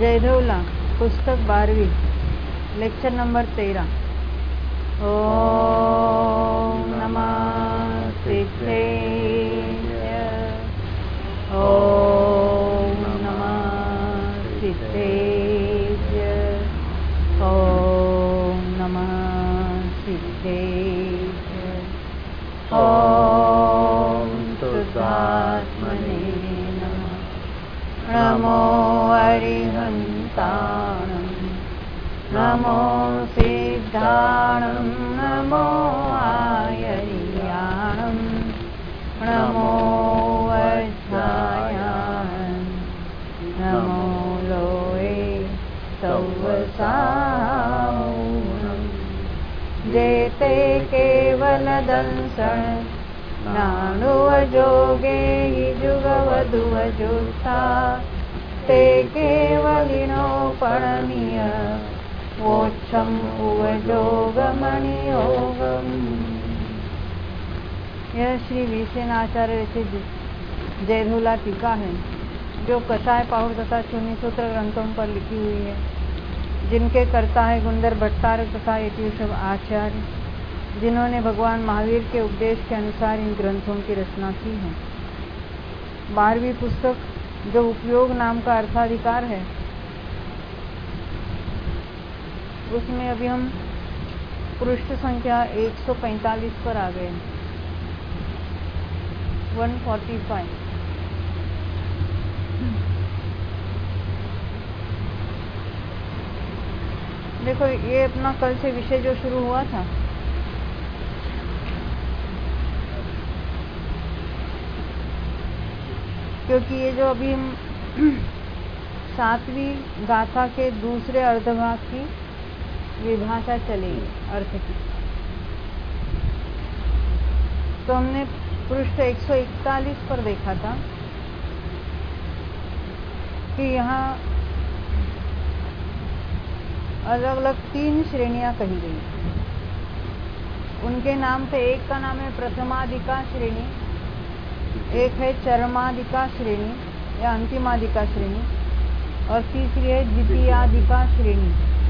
जयधवला पुस्तक 12वीं lecture number 13। ओम नमः सिद्धेश्वराय। ओम नमः सिद्धेश्वराय। ओम नमः सिद्धेश्वराय। ओम शुद्धात्मने नमः। नमो अरिहन्ताणं नमो सिद्धाणं नमो आयर्याणं नमो वज्रायां नमो लोये सौवसामूलं जेते केवलदंसं नानुवजोगे युगवधुवजुस्ता ते केवलिनो परणीय मोक्षम उवजोगमणियोगम। यह श्री विसेन आचार्य रचित जयधवला टीका है जो कषाय पाहुर तथा चूनी सूत्र ग्रंथों पर लिखी हुई है, जिनके कर्ता है गुंदर भट्टारक तथा यतीशव आचार्य, जिन्होंने भगवान महावीर के उपदेश के अनुसार इन ग्रंथों की रचना की है। 12वीं पुस्तक जो उपयोग नाम का अर्थाधिकार है, उसमें अभी हम पृष्ठ संख्या 145 पर आ गए। 145। देखो, ये अपना कल से विषय जो शुरू हुआ था, क्योंकि ये जो अभी हम 7वीं गाथा के दूसरे अर्धभाग की विभाषा चलेगी अर्थ की, तो हमने पृष्ठ 141 पर देखा था कि यहाँ अलग अलग 3 श्रेणियां कही गई। उनके नाम से एक का नाम है प्रथमाधिका श्रेणी, एक है चरमाधिका श्रेणी या अंतिमाधिका श्रेणी, और तीसरी है द्वितीयाधिका श्रेणी।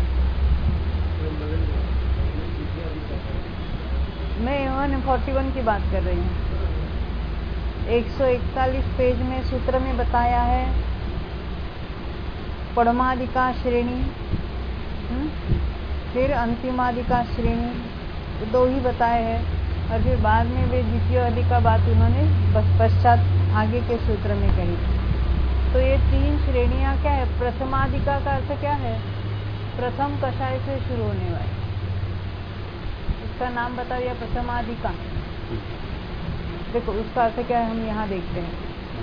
मैं 141 की बात कर रही हूँ। 141 पेज में सूत्र में बताया है परमाधिका श्रेणी, फिर अंतिमाधिका श्रेणी, तो 2 ही बताए हैं, और फिर बाद में वे द्वितीय अधिका बात उन्होंने पश्चात आगे के सूत्र में कही। तो ये 3 श्रेणियां क्या है? प्रथमाधिका का अर्थ क्या है? प्रथम कषाय से शुरू होने वाली, इसका नाम बता दिया प्रथमाधिका। देखो उसका अर्थ क्या है, हम यहाँ देखते हैं।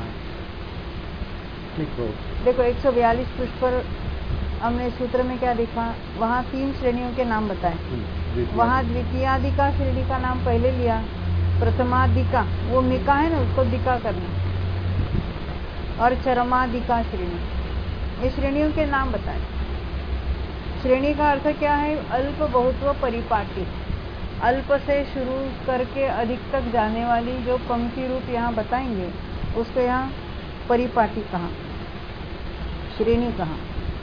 देखो 142 पृष्ठ पर हमने सूत्र में क्या देखा, वहाँ 3 श्रेणियों के नाम बताए। वहाँ द्वितीयाधिका श्रेणी का नाम पहले लिया, प्रथमाधिका वो मिका है ना, उसको दिका करना, और चरमाधिका श्रेणी, ये श्रेणियों के नाम बताए। श्रेणी का अर्थ क्या है? अल्प बहुत्व परिपाटी, अल्प से शुरू करके अधिक तक जाने वाली जो पंक्ति रूप यहाँ बताएंगे उसको यहाँ परिपाटी कहा, श्रेणी कहा।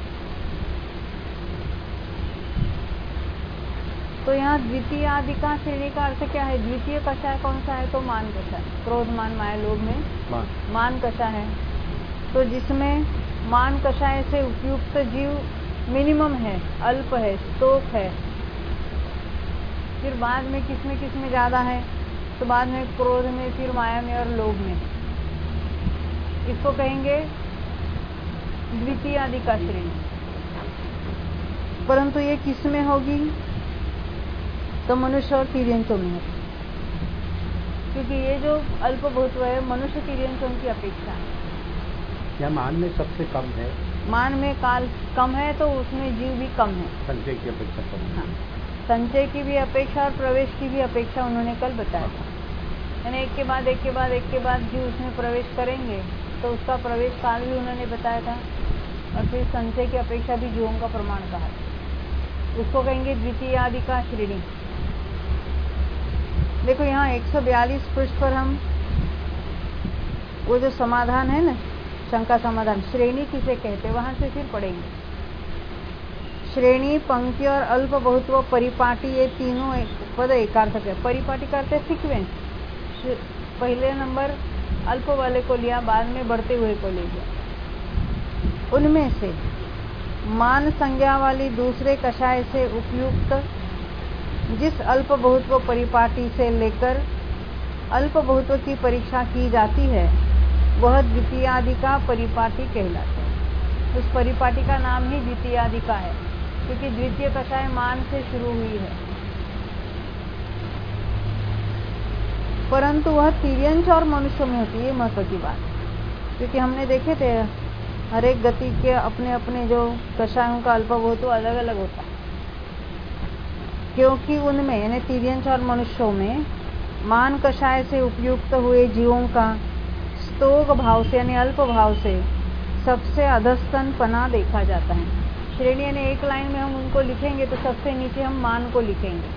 तो यहाँ द्वितीयाधिका श्रेणी का अर्थ क्या है? द्वितीय कषाय कौन सा है? तो मान कषाय, क्रोध मान माया लोभ में मान कषाय है। तो जिसमें मान कषाय से उपयुक्त जीव मिनिमम है, अल्प है, स्तोक है। फिर बाद में किसमें ज्यादा है? तो बाद में क्रोध में, फिर माया में और लोभ में। इसको कहेंगे द्वितीयाधिका श्रेणी। परंतु ये किस में होगी? तो मनुष्य और तिर्यंचों में है, क्योंकि ये जो अल्प बहुत्व है मनुष्य तिर्यंचों की अपेक्षा है। या मान में सबसे कम है, मान में काल कम है, तो उसमें जीव भी कम है, संचय की अपेक्षा कम है। हाँ, संचय की भी अपेक्षा और प्रवेश की भी अपेक्षा उन्होंने कल बताया था। यानी एक के बाद जीव उसमें प्रवेश करेंगे, तो उसका प्रवेश काल भी उन्होंने बताया था, और फिर संचय की अपेक्षा भी जीवों का प्रमाण कहा। उसको कहेंगे द्वितीयाधिका श्रेणी। देखो यहाँ 142 पृष्ठ पर हम वो जो समाधान है ना, शंका समाधान। श्रेणी किसे कहते, वहां से फिर पढ़ेंगे। श्रेणी, पंक्ति और अल्प बहुत्व परिपाटी, ये तीनों पद एकार्थक है। परिपाटी का अर्थ है सीक्वेंस। पहले नंबर अल्प वाले को लिया, बाद में बढ़ते हुए को ले लिया। उनमें से मान संज्ञा वाली दूसरे कषाय से उपयुक्त जिस अल्प बहुत्व परिपाटी से लेकर अल्प बहुत्व की परीक्षा की जाती है वह द्वितीयादिका परिपाटी कहलाते हैं। उस परिपाटी का नाम ही द्वितीयादिका है, क्योंकि द्वितीय कषाय मान से शुरू हुई है, परंतु वह तिर्यंच और मनुष्य में होती है। महत्व की बात, क्योंकि हमने देखे थे हर एक गति के अपने अपने जो कषायों का अल्प बहुत्व अलग अलग होता है, क्योंकि उनमें यानी तिर्यंच और मनुष्यों में मान कषाय से उपयुक्त हुए जीवों का स्तोक भाव से यानी अल्प भाव से सबसे अधस्तन पना देखा जाता है। श्रेणी यानी एक लाइन में हम उनको लिखेंगे तो सबसे नीचे हम मान को लिखेंगे,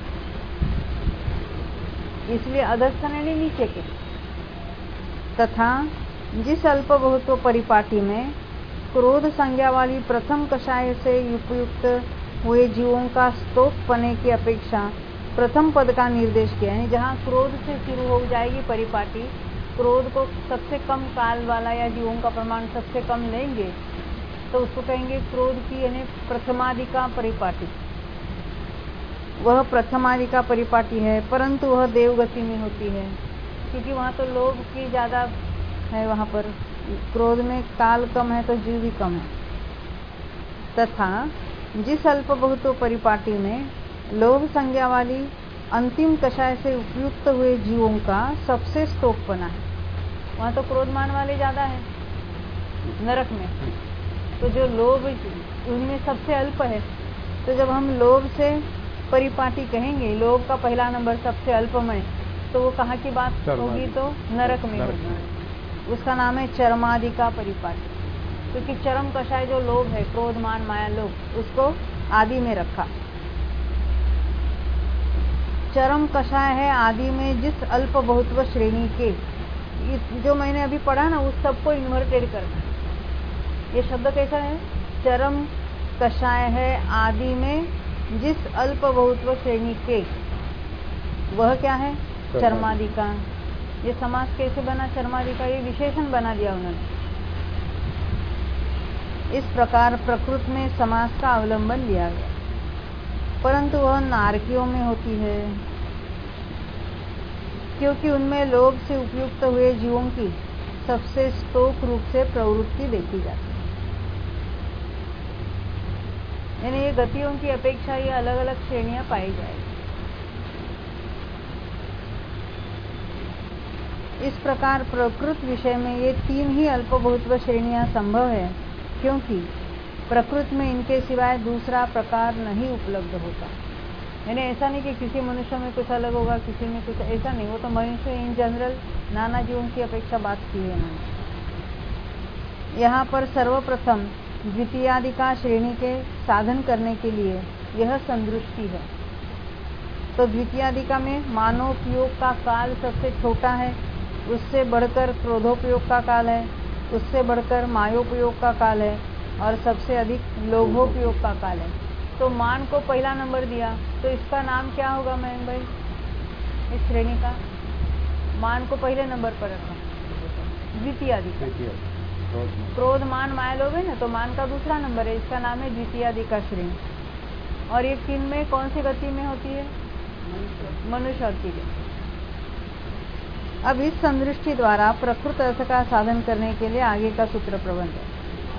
इसलिए अधस्तन यानी नीचे के। तथा जिस अल्प बहुत्व परिपाटी में क्रोध संज्ञा वाली प्रथम कषाय से उपयुक्त हुए जीवों का स्तोक पने की अपेक्षा प्रथम पद का निर्देश किया, यानी जहाँ क्रोध से शुरू हो जाएगी परिपाटी, क्रोध को सबसे कम काल वाला या जीवों का प्रमाण सबसे कम लेंगे तो उसको कहेंगे क्रोध की यानी प्रथमादिका परिपाटी। वह प्रथमादिका परिपाटी है, परंतु वह देवगति में होती है, क्योंकि वहाँ तो लोभ की ज़्यादा है, वहाँ पर क्रोध में काल कम है तो जीव भी कम है। तथा जिस अल्प बहुत्व परिपाटी में लोभ संज्ञा वाली अंतिम कषाय से उपयुक्त हुए जीवों का सबसे स्तोकपना है, वहाँ तो क्रोधमान वाले ज़्यादा है नरक में, तो जो लोभ उनमें सबसे अल्प है, तो जब हम लोभ से परिपाटी कहेंगे, लोभ का पहला नंबर सबसे अल्पमय, तो वो कहाँ की बात होगी, तो नरक में होगी। उसका नाम है चरमादिका परिपाटी, क्योंकि चरम कषाय जो लोभ है, क्रोध मान माया लोभ, उसको आदि में रखा। चरम कषाय है आदि में जिस अल्प बहुत्व श्रेणी के, जो मैंने अभी पढ़ा ना, उस सबको इन्वर्टेड करना। ये शब्द कैसा है, चरम कषाय है आदि में जिस अल्प बहुत्व श्रेणी के, वह क्या है, चर्मादिका। ये समास कैसे बना चर्मादिका, ये विशेषण बना दिया उन्होंने। इस प्रकार प्रकृत में समास का अवलंबन लिया गया, परंतु वह नारकियों में होती है, क्योंकि उनमें लोभ से उपयुक्त हुए जीवों की सबसे स्तोक रूप से प्रवृत्ति देखी जाती है। यानी ये गतियों की अपेक्षा ये अलग अलग श्रेणियां पाई जाएगी। इस प्रकार प्रकृत विषय में ये तीन ही अल्प बहुत्व श्रेणियां संभव है, क्योंकि प्रकृत में इनके सिवाय दूसरा प्रकार नहीं उपलब्ध होता। यानी ऐसा नहीं कि किसी मनुष्य में कुछ अलग होगा, किसी में कुछ, ऐसा नहीं। वो तो मनुष्य इन जनरल नाना जीवों की अपेक्षा बात की है उन्होंने। यहाँ पर सर्वप्रथम द्वितीयादिका श्रेणी के साधन करने के लिए यह संदृष्टि है। तो द्वितीयादिका में मानोपयोग का काल सबसे छोटा है, उससे बढ़कर क्रोधोपयोग का काल है, उससे बढ़कर मायोपयोग का काल है, और सबसे अधिक लोभोपयोग का काल है। तो मान को पहला नंबर दिया, तो इसका नाम क्या होगा मयंक भाई, इस श्रेणी का मान को पहले नंबर पर रखा, द्वितीयादिका। क्रोध मान माया लोभ है ना, तो मान का दूसरा नंबर है, इसका नाम है द्वितीयादिका श्रेणी। और ये तीन में कौन सी गति में होती है, मनुष्य और तिर्यक। अब इस संदृष्टि द्वारा प्रकृत अर्थ का साधन करने के लिए आगे का सूत्र प्रबंध है।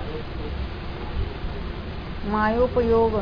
मायोपयोग,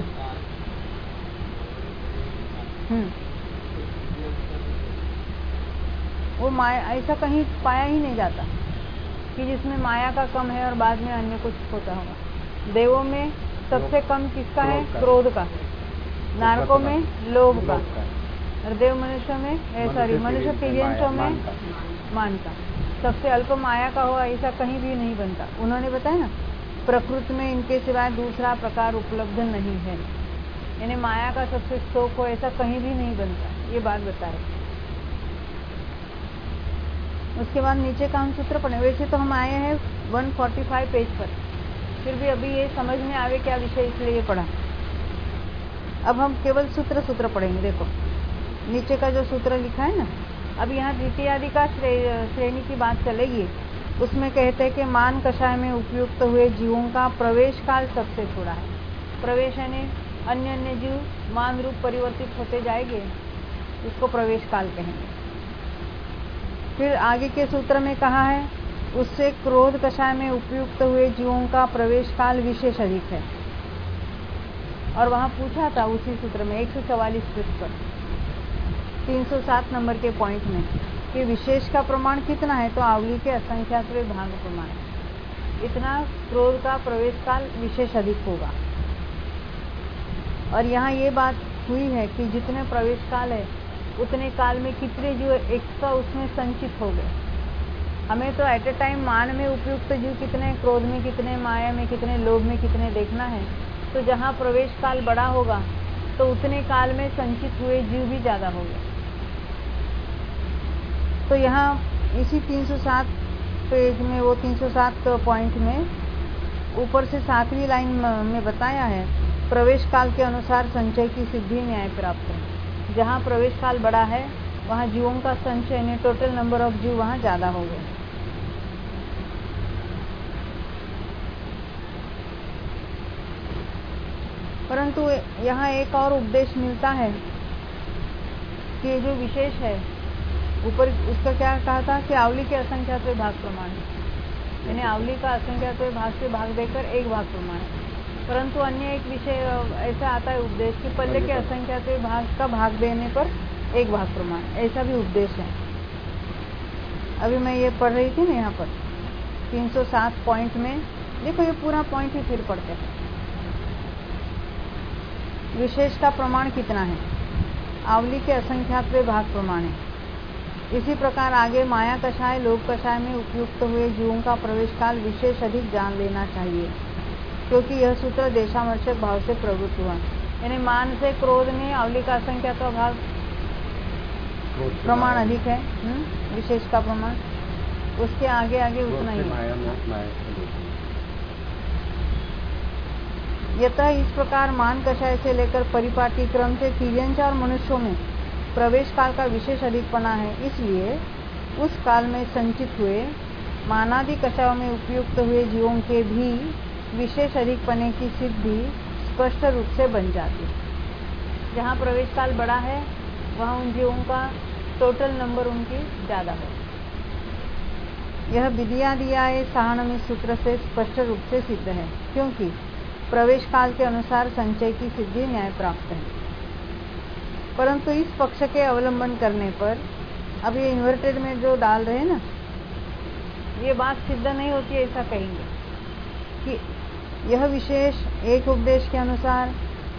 वो माया ऐसा कहीं पाया ही नहीं जाता कि जिसमें माया का कम है और बाद में अन्य कुछ होता होगा। देवों में सबसे कम किसका है, क्रोध का, नारकों में लोभ का, और देव मनुष्य में सॉरी मनुष्य तिर्यंचों में मान का। सबसे अल्प माया का हो ऐसा कहीं भी नहीं बनता। उन्होंने बताया ना, प्रकृति में इनके सिवाय दूसरा प्रकार उपलब्ध नहीं है, यानी माया का सबसे स्तोक हो ऐसा कहीं भी नहीं बनता, ये बात बता रहे। उसके बाद नीचे का हम सूत्र पढ़े। वैसे तो हम आए हैं 145 पेज पर, फिर भी अभी ये समझ में आवे क्या विषय, इसलिए ये पढ़ा। अब हम केवल सूत्र पढ़ेंगे। देखो नीचे का जो सूत्र लिखा है ना, अब यहाँ द्वितीयादि का श्रेणी की बात चलेगी। उसमें कहते हैं कि मान कषाय में उपयुक्त हुए जीवों का प्रवेश काल सबसे थोड़ा है। प्रवेश यानी अन्य अन्य जीव मान रूप परिवर्तित होते जाएंगे, इसको प्रवेश काल कहेंगे। फिर आगे के सूत्र में कहा है उससे क्रोध कषाय में उपयुक्त हुए जीवों का प्रवेश काल विशेष अधिक है। और वहां पूछा था उसी सूत्र में 144 पृष्ठ पर 307 नंबर के पॉइंट में कि विशेष का प्रमाण कितना है, तो आवली के असंख्यातवें भाग प्रमाण है, इतना क्रोध का प्रवेश काल विशेष अधिक होगा। और यहाँ ये बात हुई है कि जितने प्रवेश काल है उतने काल में कितने जीव एक्स्ट्रा उसमें संचित हो गए। हमें तो एट ए टाइम मान में उपयुक्त जीव कितने, क्रोध में कितने, माया में कितने, लोभ में कितने देखना है। तो जहाँ प्रवेश काल बड़ा होगा तो उतने काल में संचित हुए जीव भी ज्यादा होंगे। तो यहाँ इसी 307 पेज में, वो 307 पॉइंट में ऊपर से 7वीं लाइन में बताया है प्रवेश काल के अनुसार संचय की सिद्धि न्याय प्राप्त है। जहाँ प्रवेश काल बड़ा है वहाँ जीवों का संचय यानी टोटल नंबर ऑफ जीव वहाँ ज्यादा हो गए। परंतु यहाँ एक और उपदेश मिलता है कि जो विशेष है ऊपर उसका क्या कहा था कि आवली के असंख्यातवें भाग प्रमाण है, यानी आवली का असंख्यातवें भाग से भाग देकर एक भाग प्रमाण है। परंतु अन्य एक विषय ऐसा आता है उपदेश कि पल्ले के असंख्यातवें भाग का भाग देने पर एक भाग प्रमाण, ऐसा भी उपदेश है। अभी मैं ये पढ़ रही थी ना यहाँ पर 307 पॉइंट में, देखो ये पूरा पॉइंट ही फिर पढ़ते हैं। विशेष का प्रमाण कितना है, आवली के असंख्यातवें भाग प्रमाण है। इसी प्रकार आगे माया कषाय लोभ कषाय में उपयुक्त हुए जीवों का प्रवेश काल विशेष अधिक जान लेना चाहिए, क्योंकि यह सूत्र देशामर्शक भाव से प्रवृत्त हुआ। यानी मान से क्रोध में आवली का असंख्यातवा भाग प्रमाण अधिक है, विशेष का प्रमाण उसके आगे आगे उतना ही है। यतः इस प्रकार मान कषाय से लेकर परिपाटी क्रम से तिर्यंच और मनुष्यों में प्रवेश काल का विशेष अधिकपना है। इसलिए उस काल में संचित हुए मानादि कषायों में उपयुक्त हुए जीवों के भी विशेष अधिकपने की सिद्धि स्पष्ट रूप से बन जाती है। जहाँ प्रवेश काल बड़ा है वहाँ उन जीवों का टोटल नंबर उनकी ज्यादा है। यह विधिया दिया है सहानमी सूत्र से स्पष्ट रूप से सिद्ध है, क्योंकि प्रवेश काल के अनुसार संचय की सिद्धि न्याय प्राप्त है। परंतु इस पक्ष के अवलंबन करने पर, अब ये इन्वर्टेड में जो डाल रहे हैं ना, ये बात सिद्ध नहीं होती, ऐसा कहेंगे कि यह विशेष एक उपदेश के अनुसार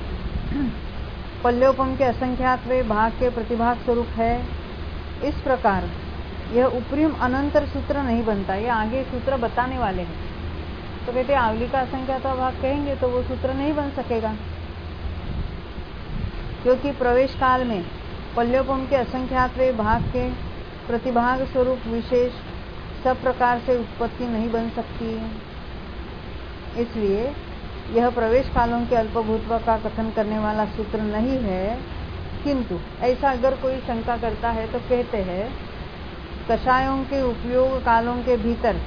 पल्योपम के असंख्यातवें भाग के प्रतिभाग स्वरूप है। इस प्रकार यह उपरिम अनंतर सूत्र नहीं बनता। ये आगे सूत्र बताने वाले हैं, तो कहते आवली का असंख्यातवा भाग कहेंगे तो वो सूत्र नहीं बन सकेगा, क्योंकि प्रवेश काल में पल्योपम के असंख्यातवें भाग के प्रतिभाग स्वरूप विशेष सब प्रकार से उत्पत्ति नहीं बन सकती है। इसलिए यह प्रवेश कालों के अल्पभूतत्व का कथन करने वाला सूत्र नहीं है। किंतु ऐसा अगर कोई शंका करता है तो कहते हैं कषायों के उपयोग कालों के भीतर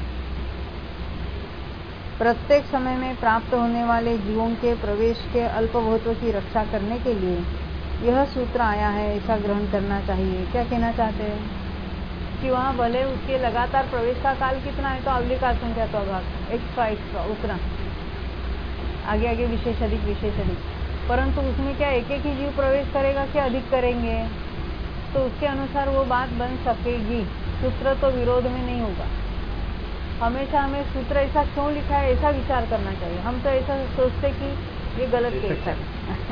प्रत्येक समय में प्राप्त होने वाले जीवों के प्रवेश के अल्पभूतत्व की रक्षा करने के लिए यह सूत्र आया है, ऐसा ग्रहण करना चाहिए। क्या कहना चाहते हैं कि वहाँ भले उसके लगातार प्रवेश का काल कितना है तो आवली का असंख्यातवा भाग एक्स्ट्रा उतना आगे आगे विशेष अधिक, परंतु उसमें क्या एक एक ही जीव प्रवेश करेगा कि अधिक करेंगे, तो उसके अनुसार वो बात बन सकेगी। सूत्र तो विरोध में नहीं होगा। हमेशा हमें सूत्र ऐसा क्यों लिखा है ऐसा विचार करना चाहिए। हम तो ऐसा सोचते कि ये गलत केस है।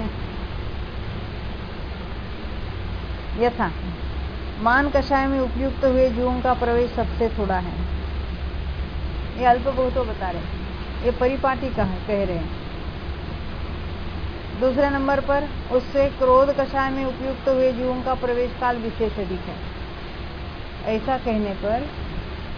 यथा मान कषाय में उपयुक्त हुए जीवों का प्रवेश सबसे थोड़ा है, ये अल्पभूतो बता रहे हैं, ये परिपाटी कह रहे हैं। दूसरे नंबर पर उससे क्रोध कषाय में उपयुक्त हुए जीवों का प्रवेश काल विशेष अधिक है। ऐसा कहने पर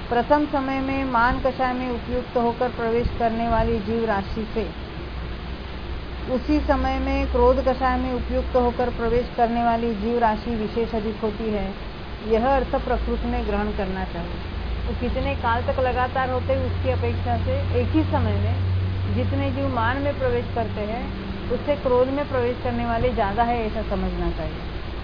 प्रथम समय में मान कषाय में उपयुक्त होकर प्रवेश करने वाली जीव राशि से उसी समय में क्रोध कषाय में उपयुक्त होकर प्रवेश करने वाली जीव राशि विशेष अधिक होती है, यह अर्थ प्रकृति में ग्रहण करना चाहिए। तो कितने काल तक लगातार होते हैं उसकी अपेक्षा से एक ही समय में जितने जीव मान में प्रवेश करते हैं उससे क्रोध में प्रवेश करने वाले ज्यादा है, ऐसा समझना चाहिए।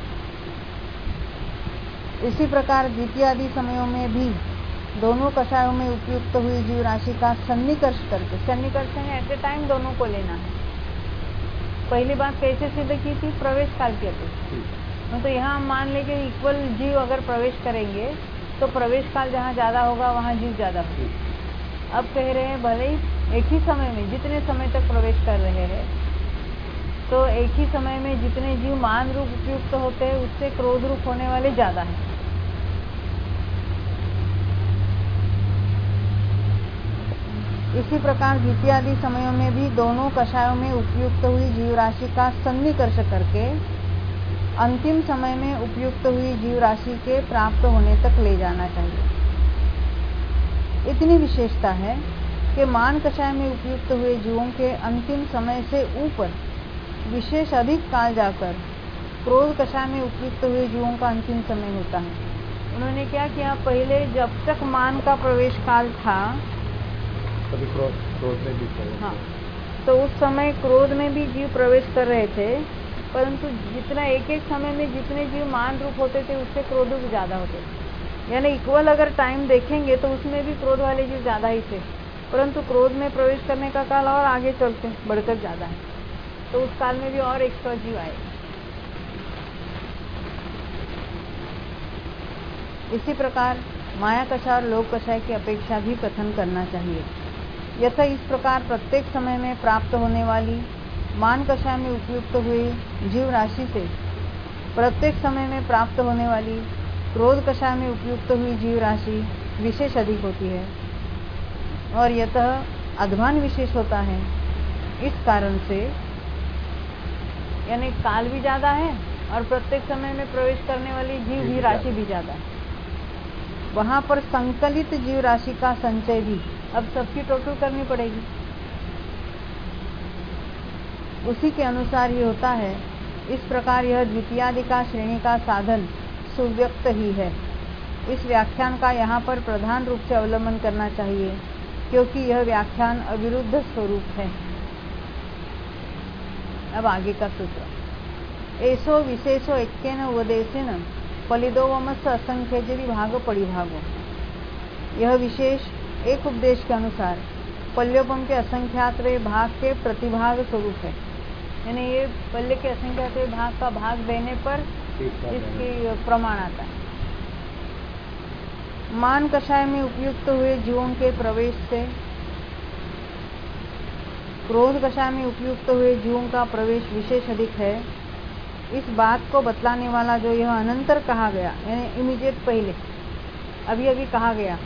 इसी प्रकार द्वितीय आदि समयों में भी दोनों कषायों में उपयुक्त हुई जीव राशि का सन्निकर्ष करके, सन्निकर्ष है एट ए टाइम दोनों को लेना है। पहली बात कैसे सिद्ध की थी? प्रवेश काल की अपेक्षा। तो यहाँ हम मान लेंगे इक्वल जीव अगर प्रवेश करेंगे तो प्रवेश काल जहाँ ज्यादा होगा वहाँ जीव ज्यादा होगा। अब कह रहे हैं भले ही एक ही समय में जितने समय तक प्रवेश कर रहे हैं तो एक ही समय में जितने जीव मान रूप उपयुक्त होते हैं उससे क्रोध रूप होने वाले ज्यादा है। इसी प्रकार द्वितीय आदि समयों में भी दोनों कषायों में उपयुक्त हुई जीव राशि का सन्निकर्ष करके अंतिम समय में उपयुक्त हुई जीव राशि के प्राप्त होने तक ले जाना चाहिए। इतनी विशेषता है कि मान कषाय में उपयुक्त हुए जीवों के अंतिम समय से ऊपर विशेष अधिक काल जाकर क्रोध कषाय में उपयुक्त हुए जीवों का अंतिम समय होता है। उन्होंने क्या किया? पहले जब तक मान का प्रवेश काल था कभी क्रोध में भी प्रवेश, हाँ, तो उस समय क्रोध में भी जीव प्रवेश कर रहे थे, परंतु जितना एक एक समय में जितने जीव मान रूप होते थे उससे क्रोध रूप ज्यादा होते थे। यानी इक्वल अगर टाइम देखेंगे तो उसमें भी क्रोध वाले जीव ज्यादा ही थे, परंतु क्रोध में प्रवेश करने का काल और आगे चलते बढ़कर ज्यादा है, तो उस काल में भी और एक्स्ट्रा जीव आए। इसी प्रकार माया कषाय और लोक कषाय की अपेक्षा भी कथन करना चाहिए। यथा इस प्रकार प्रत्येक समय में प्राप्त होने वाली मान कषाय में उपयुक्त हुई जीव राशि से प्रत्येक समय में प्राप्त होने वाली क्रोध कषाय में उपयुक्त हुई जीव राशि विशेष अधिक होती है और यतः अध्मान विशेष होता है। इस कारण से यानी काल भी ज्यादा है और प्रत्येक समय में प्रवेश करने वाली जीव भी राशि भी ज्यादा है। वहां पर संकलित जीव राशि का संचय भी अब सबकी टोटल करनी पड़ेगी। उसी के अनुसार ये होता है। इस प्रकार यह द्वितीयादि का श्रेणी का साधन सुव्यक्त ही है। इस व्याख्यान का यहाँ पर प्रधान रूप से अवलंबन करना चाहिए क्योंकि यह व्याख्यान अविरुद्ध स्वरूप है। अब आगे का सूत्र। ऐसो विशेषो एक्केन उपदेशेन फलिदोवमस असंख्यजरी भाग परिभागो। यह विशेष एक उपदेश के अनुसार पल्योपम के असंख्यातरे भाग के प्रतिभाग स्वरूप है। यानी ये पल्य के असंख्यातरे भाग का भाग देने पर इसकी प्रमाण आता है। मान कषाय में उपयुक्त हुए जीवों के प्रवेश से क्रोध कषाय में उपयुक्त हुए जीवों का प्रवेश विशेष अधिक है। इस बात को बतलाने वाला जो यह अनंतर कहा गया यानी इमीडिएट पहले अभी अभी कहा गया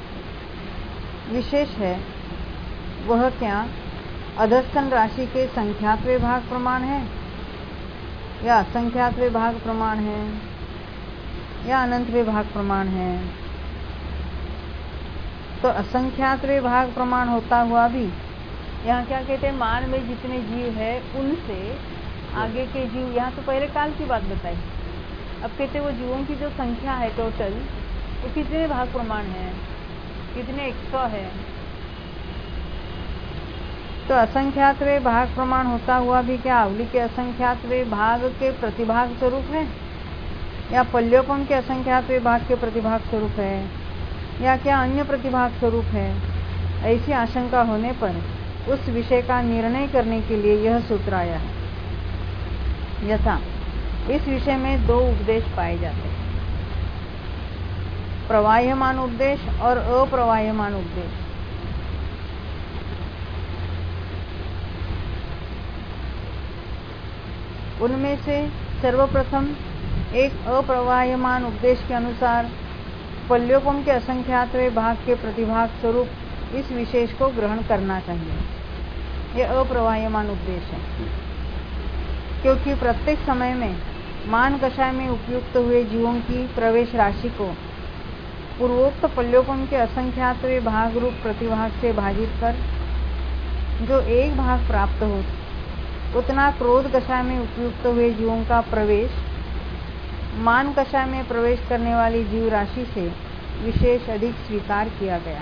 विशेष है, वह क्या अधस्थन राशि के संख्यात्वे भाग प्रमाण है या असंख्यात्वे भाग प्रमाण है या अनंतवे भाग प्रमाण है? तो असंख्यात्वे भाग प्रमाण होता हुआ भी यहाँ क्या कहते हैं? मान में जितने जीव है उनसे आगे के जीव, यहाँ तो पहले काल की बात बताई, अब कहते वो जीवों की जो संख्या है टोटल वो कितने भाग प्रमाण है, कितने 100 है। तो असंख्यातवे भाग प्रमाण होता हुआ भी क्या अवली के असंख्यातवे भाग के प्रतिभाग स्वरूप है या पल्योपम के असंख्यातवे भाग के प्रतिभाग स्वरूप है या क्या अन्य प्रतिभाग स्वरूप है? ऐसी आशंका होने पर उस विषय का निर्णय करने के लिए यह सूत्र आया है। यथा इस विषय में 2 उपदेश पाए जाते हैं, प्रवाह्यमान उपदेश और अप्रवाह्यमान उपदेश। उनमें से सर्वप्रथम एक अप्रवाह्यमान उपदेश के अनुसार पल्योपम के असंख्यातवे भाग के प्रतिभाग स्वरूप इस विशेष को ग्रहण करना चाहिए। यह अप्रवाह्यमान उपदेश है क्योंकि प्रत्येक समय में मान कषाय में उपयुक्त हुए जीवों की प्रवेश राशि को पूर्वोक्त पल्योपम के असंख्यातवें भाग रूप प्रतिभाग से भाजित कर जो एक भाग प्राप्त हो, उतना क्रोध कषाय में उपयुक्त हुए जीवों का प्रवेश मान कषाय में प्रवेश करने वाली जीव राशि से विशेष अधिक स्वीकार किया गया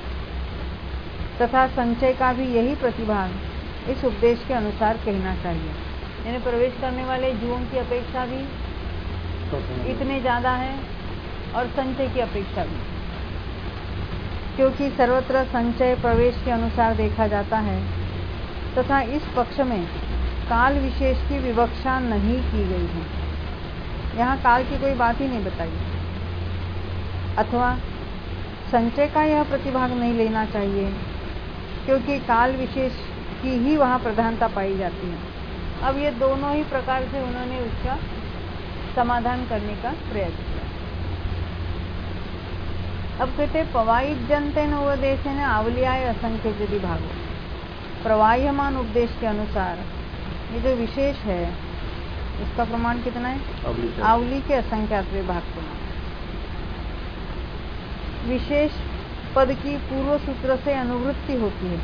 तथा संचय का भी यही प्रतिभाग इस उपदेश के अनुसार कहना चाहिए। यानी प्रवेश करने वाले जीवों की अपेक्षा भी इतने ज्यादा है और संचय की अपेक्षा भी, क्योंकि सर्वत्र संचय प्रवेश के अनुसार देखा जाता है तथा इस पक्ष में काल विशेष की विवक्षा नहीं की गई है। यहाँ काल की कोई बात ही नहीं बताई, अथवा संचय का यह प्रतिभाग नहीं लेना चाहिए क्योंकि काल विशेष की ही वहाँ प्रधानता पाई जाती है। अब ये दोनों ही प्रकार से उन्होंने उसका समाधान करने का प्रयत्न किया। अब कहते पवाइजन्तेन उपदेशेन आवलियाय असंख्य यदि भागो, प्रवाह्यमान उपदेश के अनुसार ये जो विशेष है इसका प्रमाण कितना है? आवली के असंख्यातवें भाग प्रमाण। विशेष पद की पूर्व सूत्र से अनुवृत्ति होती है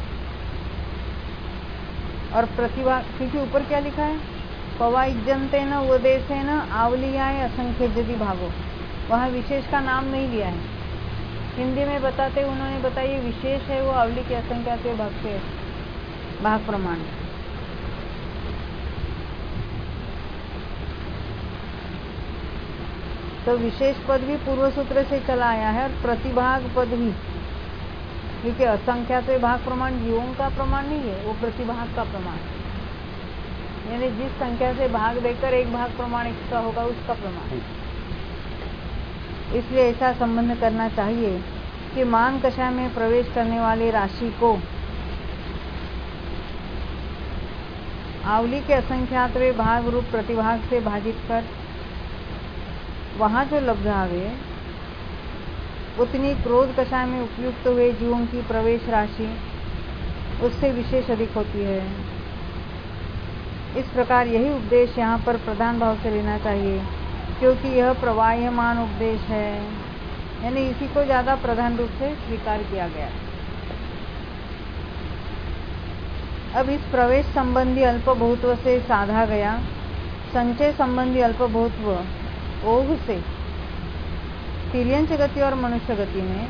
और प्रतिभा, क्योंकि ऊपर क्या लिखा है? पवाइजन्तेन उपदेशेन आवलियाय असंख्य यदि भागो, वहाँ विशेष का नाम नहीं लिया है। हिंदी में बताते उन्होंने बताया विशेष है वो आवली के असंख्यातवें भाग से भाग प्रमाण। तो विशेष पद भी पूर्व सूत्र से चला आया है और प्रतिभाग पद भी, क्योंकि असंख्यातवें भाग प्रमाण जीवों का प्रमाण नहीं है, वो प्रतिभाग का प्रमाण, यानी जिस संख्या से भाग देकर एक भाग प्रमाण इसका होगा उसका प्रमाण। इसलिए ऐसा संबंध करना चाहिए कि मान कषाय में प्रवेश करने वाली राशि को आवली के असंख्यातवें भाग रूप प्रतिभाग से भाजित कर वहाँ जो लब्ध आवे उतनी क्रोध कषाय में उपयुक्त हुए जीवों की प्रवेश राशि उससे विशेष अधिक होती है। इस प्रकार यही उपदेश यहाँ पर प्रधान भाव से लेना चाहिए, क्योंकि यह प्रवाह्यमान उपदेश है, यानी इसी को ज्यादा प्रधान रूप से स्वीकार किया गया। अब इस प्रवेश संबंधी अल्प बहुत्व से साधा गया संचय संबंधी अल्प बहुत्व ओघ से तिर्यंच गति और मनुष्य गति में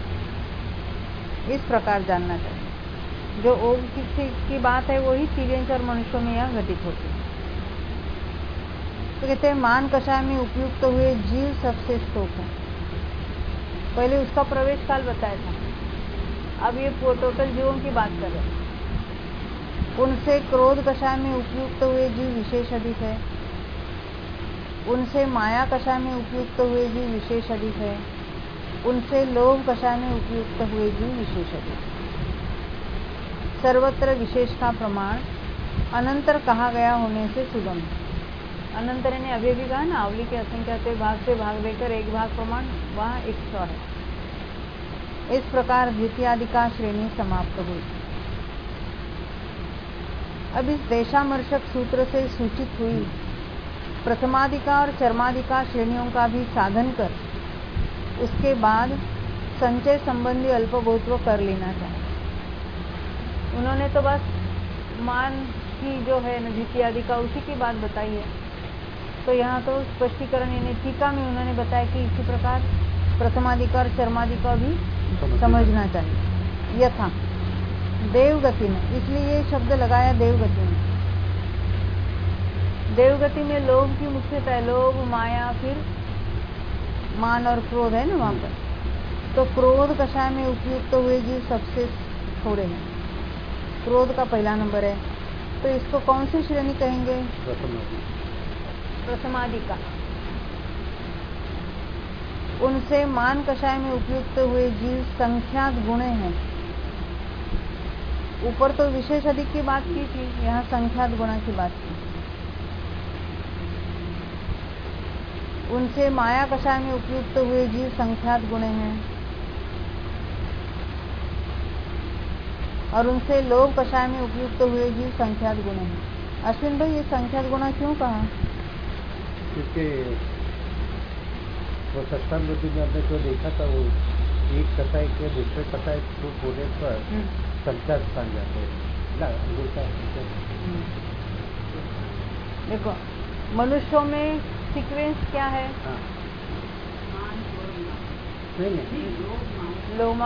इस प्रकार जानना चाहिए। जो ओघ की बात है वही तिर्यंच और मनुष्य में यह घटित होती है। तो कहते हैं मान कषाय में उपयुक्त हुए जीव सबसे स्तोक है। पहले उसका प्रवेश काल बताया था, अब ये टोटल जीवों की बात कर रहे हैं। उनसे क्रोध कषाय में उपयुक्त हुए जीव विशेष अधिक है, उनसे माया कषाय में उपयुक्त हुए जीव विशेष अधिक है, उनसे लोभ कषाय में उपयुक्त हुए जीव विशेष अधिक। सर्वत्र विशेष का प्रमाण अनंतर कहा गया होने से सुगम है। अनंतर ने अभी भी कहा ना, आवली के असंख्यातवें भाग से भाग देकर एक भाग प्रमाण वहाँ 100 है। इस प्रकार द्वितीयादिका श्रेणी समाप्त हुई। अब इस देशामर्शक सूत्र से सूचित हुई प्रथमादिका और चर्मादिका श्रेणियों का भी साधन कर उसके बाद संचय संबंधी अल्प बहुत्व कर लेना चाहिए। उन्होंने तो बस मान की जो है द्वितीयादिका उसी की बात बताई है, तो यहाँ तो स्पष्टीकरण यानी टीका में उन्होंने बताया कि इसी प्रकार प्रथमादिका और चर्मादिका भी समझना चाहिए। यथा देवगति में, इसलिए ये शब्द लगाया देवगति में। देवगति में लोभ की मुख्यतः लोभ, माया, फिर मान और क्रोध है ना वहाँ पर। तो क्रोध कषाय में उपयुक्त हुए जीव सबसे थोड़े हैं, क्रोध का पहला नंबर है। तो इसको कौन सी श्रेणी कहेंगे? प्रथमादिका। उनसे मान कषाय में उपयुक्त हुए जीव संख्यात गुणे हैं। ऊपर तो विशेष अधिक की बात की थी, यहाँ संख्यात गुणा की बात की। उनसे माया कषाय में उपयुक्त हुए जीव संख्यात गुणे हैं और उनसे लोभ कषाय में उपयुक्त हुए जीव संख्यात गुणे हैं। अश्विन भाई, ये संख्यात गुणा क्यों कहा? क्योंकि वो षष्ठानुवृत्ति में हमने जो देखा था, वो एक कसाई के दूसरे कसाई रूप होने पर संख्या स्थान जाते हैं ना, देखो मनुष्यों में सीक्वेंस क्या है? हाँ। लोमा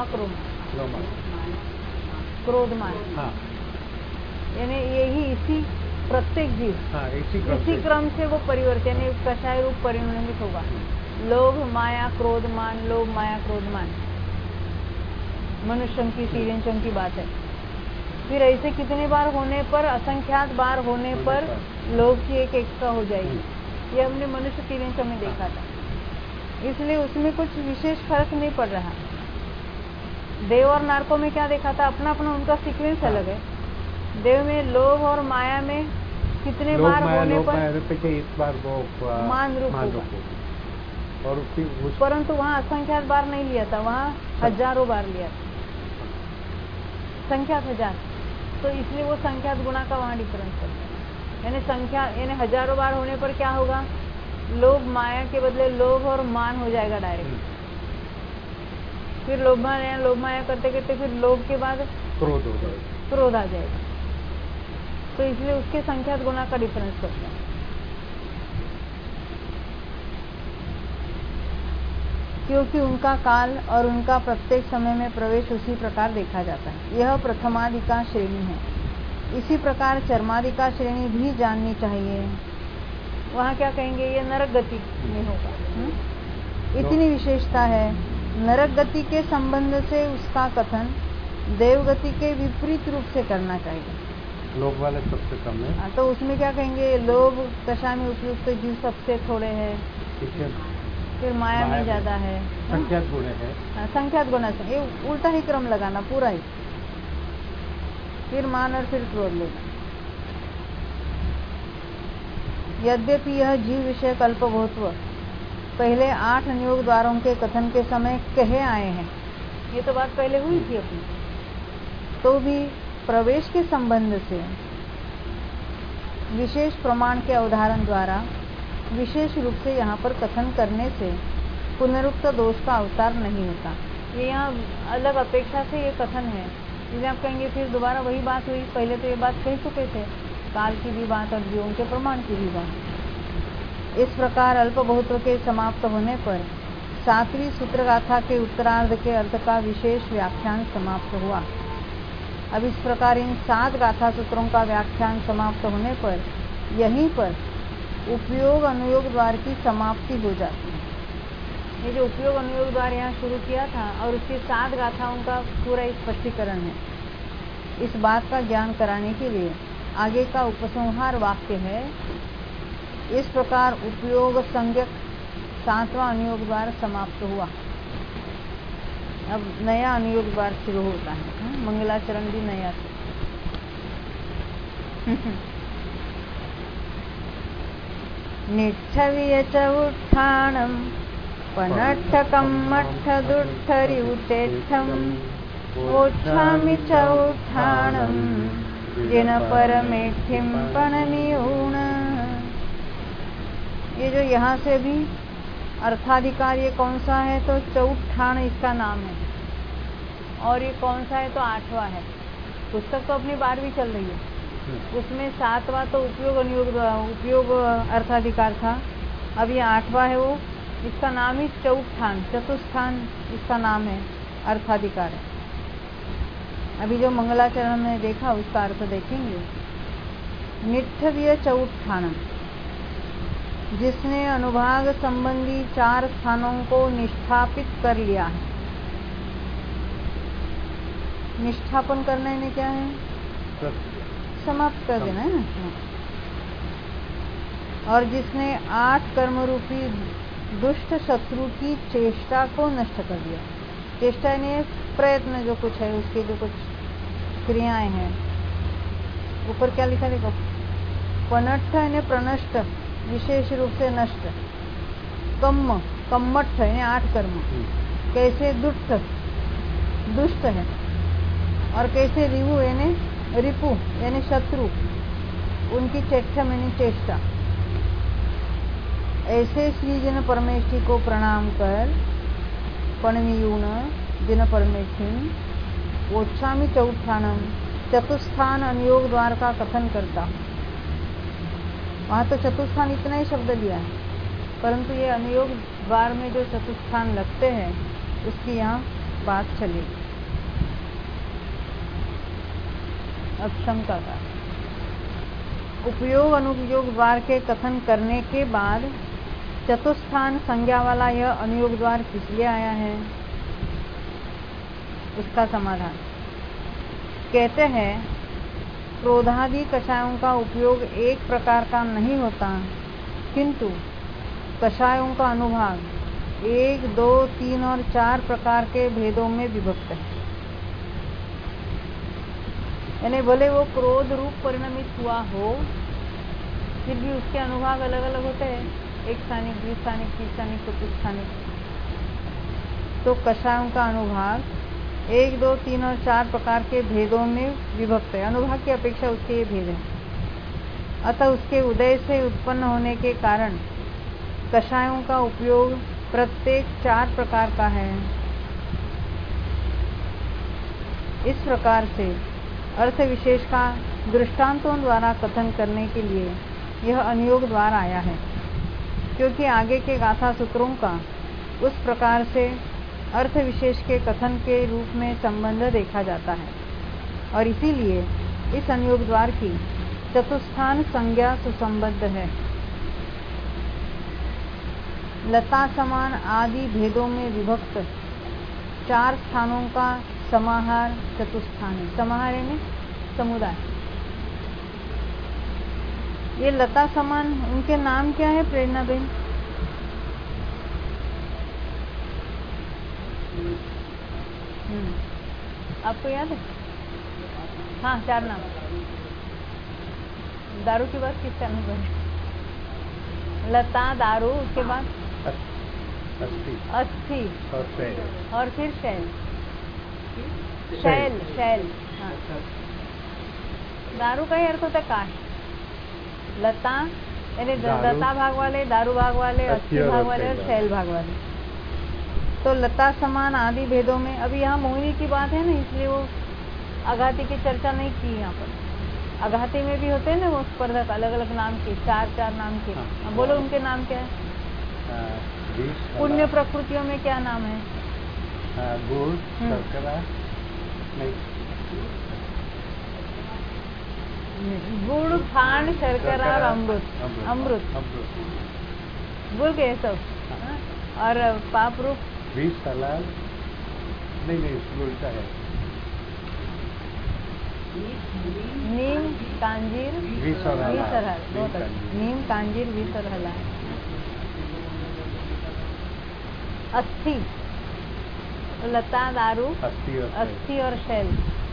क्रोधमान, हाँ, यानी यही इसी प्रत्येक जीव, हाँ, इसी क्रम से वो परिवर्तन यानी कषाय रूप परिणमित होगा। लोभ माया क्रोधमान, लोभ माया क्रोधमान मनुष्यों की सीरेंचों की बात है। फिर ऐसे कितने बार होने पर, असंख्यात बार होने पर लोभ की एक एकता हो जाएगी। ये हमने मनुष्य सीरेंचों में देखा था, इसलिए उसमें कुछ विशेष फर्क नहीं पड़ रहा। देव और नारकों में क्या देखा था? अपना अपना उनका सीक्वेंस अलग है। देव में लोभ और माया में कितने बार होने पर एक बार वो मान रूप होगा, और परंतु वहाँ असंख्यात बार नहीं लिया था, वहाँ हजारों बार लिया था, संख्यात हजार। तो इसलिए वो संख्यात गुणा का वहाँ डिफरेंस है। यानी संख्या यानी हजारों बार होने पर क्या होगा? लोभ माया के बदले लोभ और मान हो जाएगा डायरेक्ट। फिर लोभ माया करते करते फिर लोभ के बाद क्रोध आ जाएगा। तो इसलिए उसके संख्यात गुणा का डिफरेंस करते हैं। क्योंकि उनका काल और उनका प्रत्येक समय में प्रवेश उसी प्रकार देखा जाता है। यह प्रथमादिका श्रेणी है। इसी प्रकार चरमादिका श्रेणी भी जाननी चाहिए। वहाँ क्या कहेंगे? ये नरक गति में होगा। इतनी विशेषता है। नरक गति के संबंध से उसका कथन देवगति के विपरीत रूप से करना चाहिए। लोभ वाले सबसे कम है। तो उसमें क्या कहेंगे? लोभ दशा में उपयुक्त जीव सबसे थोड़े हैं, फिर माया में ज्यादा है, संख्यात गुण है। संख्यात गुण से ये उल्टा ही क्रम लगाना पूरा ही, फिर मान और फिर क्रोध लेना। यद्यपि यह जीव विषय कल्पबोधत्व पहले 8 नियोग द्वारों के कथन के समय कहे आए हैं, ये तो बात पहले हुई थी अपनी, तो भी प्रवेश के संबंध से विशेष प्रमाण के अवधारण द्वारा विशेष रूप से यहाँ पर कथन करने से पुनरुक्त दोष का अवतार नहीं होता। ये यहाँ अलग अपेक्षा से ये कथन है। इसलिए आप कहेंगे फिर दोबारा वही बात हुई, पहले तो ये बात कह चुके थे, काल की भी बात और जीवों के प्रमाण की भी बात। इस प्रकार अल्प बहुत्व के समाप्त होने पर 7वीं सूत्रगाथा के उत्तरार्ध के अर्थ का विशेष व्याख्यान समाप्त हुआ। अब इस प्रकार इन 7 गाथा सूत्रों का व्याख्यान समाप्त होने पर यहीं पर उपयोग अनुयोग द्वार की समाप्ति हो जाती है। ये जो उपयोग अनुयोग द्वार यहाँ शुरू किया था और उसकी 7 गाथाओं का पूरा स्पष्टीकरण है। इस बात का ज्ञान कराने के लिए आगे का उपसंहार वाक्य है, इस प्रकार उपयोग संज्ञक 7वां अनुयोग द्वार समाप्त हुआ। अब नया अनुयोग द्वार शुरू होता है। मंगलाचरण भी नया था। निष्ठविय च उत्थानम पनट्ठकम मट्ठदुट्ठरि उतेष्ठम ओच्छामि च उत्थानम जिन परमेठिम पणनियूण। ये जो यहाँ से भी अर्थाधिकार ये कौन सा है? तो चौठान इसका नाम है। और ये कौन सा है? तो 8वां है। पुस्तक तो अपनी 12वीं चल रही है, उसमें 7वां तो उपयोग अर्थाधिकार था। अब ये 8वां है, वो इसका नाम ही चौठान, चतुष्ठान इसका नाम है, अर्थाधिकार है। अभी जो मंगलाचरण में देखा उसका अर्थ देखेंगे। निष्ठवीय चौठानम, जिसने अनुभाग संबंधी 4 स्थानों को निष्ठापित कर लिया है। निष्ठापन करना इन्हें क्या है? समाप्त कर देना है ना। और जिसने 8 कर्म रूपी दुष्ट शत्रु की चेष्टा को नष्ट कर दिया। चेष्टा यानी प्रयत्न जो कुछ है, उसके जो कुछ क्रियाएं हैं। ऊपर क्या लिखा देखो, पनट्ठ यानी प्रनष्ट, विशेष रूप से नष्ट। कम्मठ यानी 8 कर्म कैसे दुष्ट है, और कैसे रिवु यानी रिपु यानी शत्रु, उनकी चेष्टा यानी चेष्टा। ऐसे श्री जिन परमेष्ठी को प्रणाम कर पणवीयून जिन परमेष्ठी वोच्छामी चौत्थानम चतुस्थान अनुयोग द्वार का कथन करता। वहाँ तो चतुस्थान इतना ही शब्द दिया है, परंतु ये अनुयोग द्वार में जो चतुस्थान लगते हैं उसकी यहाँ बात चलेगी। अब शंका का उपयोग अनुयोग द्वार के कथन करने के बाद चतुस्थान संज्ञा वाला यह अनुयोग द्वार किस लिए आया है, उसका समाधान कहते हैं क्रोधादि कषायों का उपयोग एक प्रकार का नहीं होता, किंतु कषायों का अनुभाग 1, 2, 3 और 4 प्रकार के भेदों में विभक्त है। यानी भले वो क्रोध रूप परिणमित हुआ हो, फिर भी उसके अनुभाग अलग अलग होते हैं, एक स्थानिक, द्विस्थानिक, त्रिस्थानिक, चतुस्थानिक। तो कषायों का अनुभाग 1, 2, 3 और 4 प्रकार के भेदों में विभक्त है। अनुभाग की अपेक्षा उसके ये भेद है। अतः उसके उदय से उत्पन्न होने के कारण कषायों का उपयोग प्रत्येक 4 प्रकार का है। इस प्रकार से अर्थ विशेष का दृष्टांतों द्वारा कथन करने के लिए यह अनुयोग द्वार आया है, क्योंकि आगे के गाथा सूत्रों का उस प्रकार से अर्थ विशेष के कथन के रूप में संबंध देखा जाता है, और इसीलिए इस अनुयोग द्वार की चतुस्थान संज्ञा सुसंबद्ध है। लता समान आदि भेदों में विभक्त 4 स्थानों का समाहार चतुस्थान है। समाहार यानी समुदाय। ये लता समान, उनके नाम क्या है प्रेरणा बहन? आपको याद है? हाँ, 4 नाम। दारू की बात किस टाइम पर? लता, दारू, उसके बाद अस्थि और फिर शैल। शैल। हाँ। दारू का ही अर्थ होता है काश। लता यानी लता भाग वाले, दारू भाग वाले, अस्थि भाग वाले और शैल भाग वाले। तो लता समान आदि भेदों में, अभी यहाँ मोहिनी की बात है ना, इसलिए वो आघाती की चर्चा नहीं की यहाँ पर। आघाती में भी होते हैं ना वो स्पर्धक अलग अलग नाम के, 4 नाम के। हाँ। बोलो उनके नाम क्या है? पुण्य प्रकृतियों में क्या नाम है? गुड़, शर्करा, गुड़, खांड, शर्करा और अमृत। गुड़ के सब। और पाप रूप बीज, सलाद नहीं उल्टा है। नीम, कांजीर, विष और हलाल। नीम, कांजीर, विष और हलाल। अस्थि, लता, दारू, अस्थि और शैल।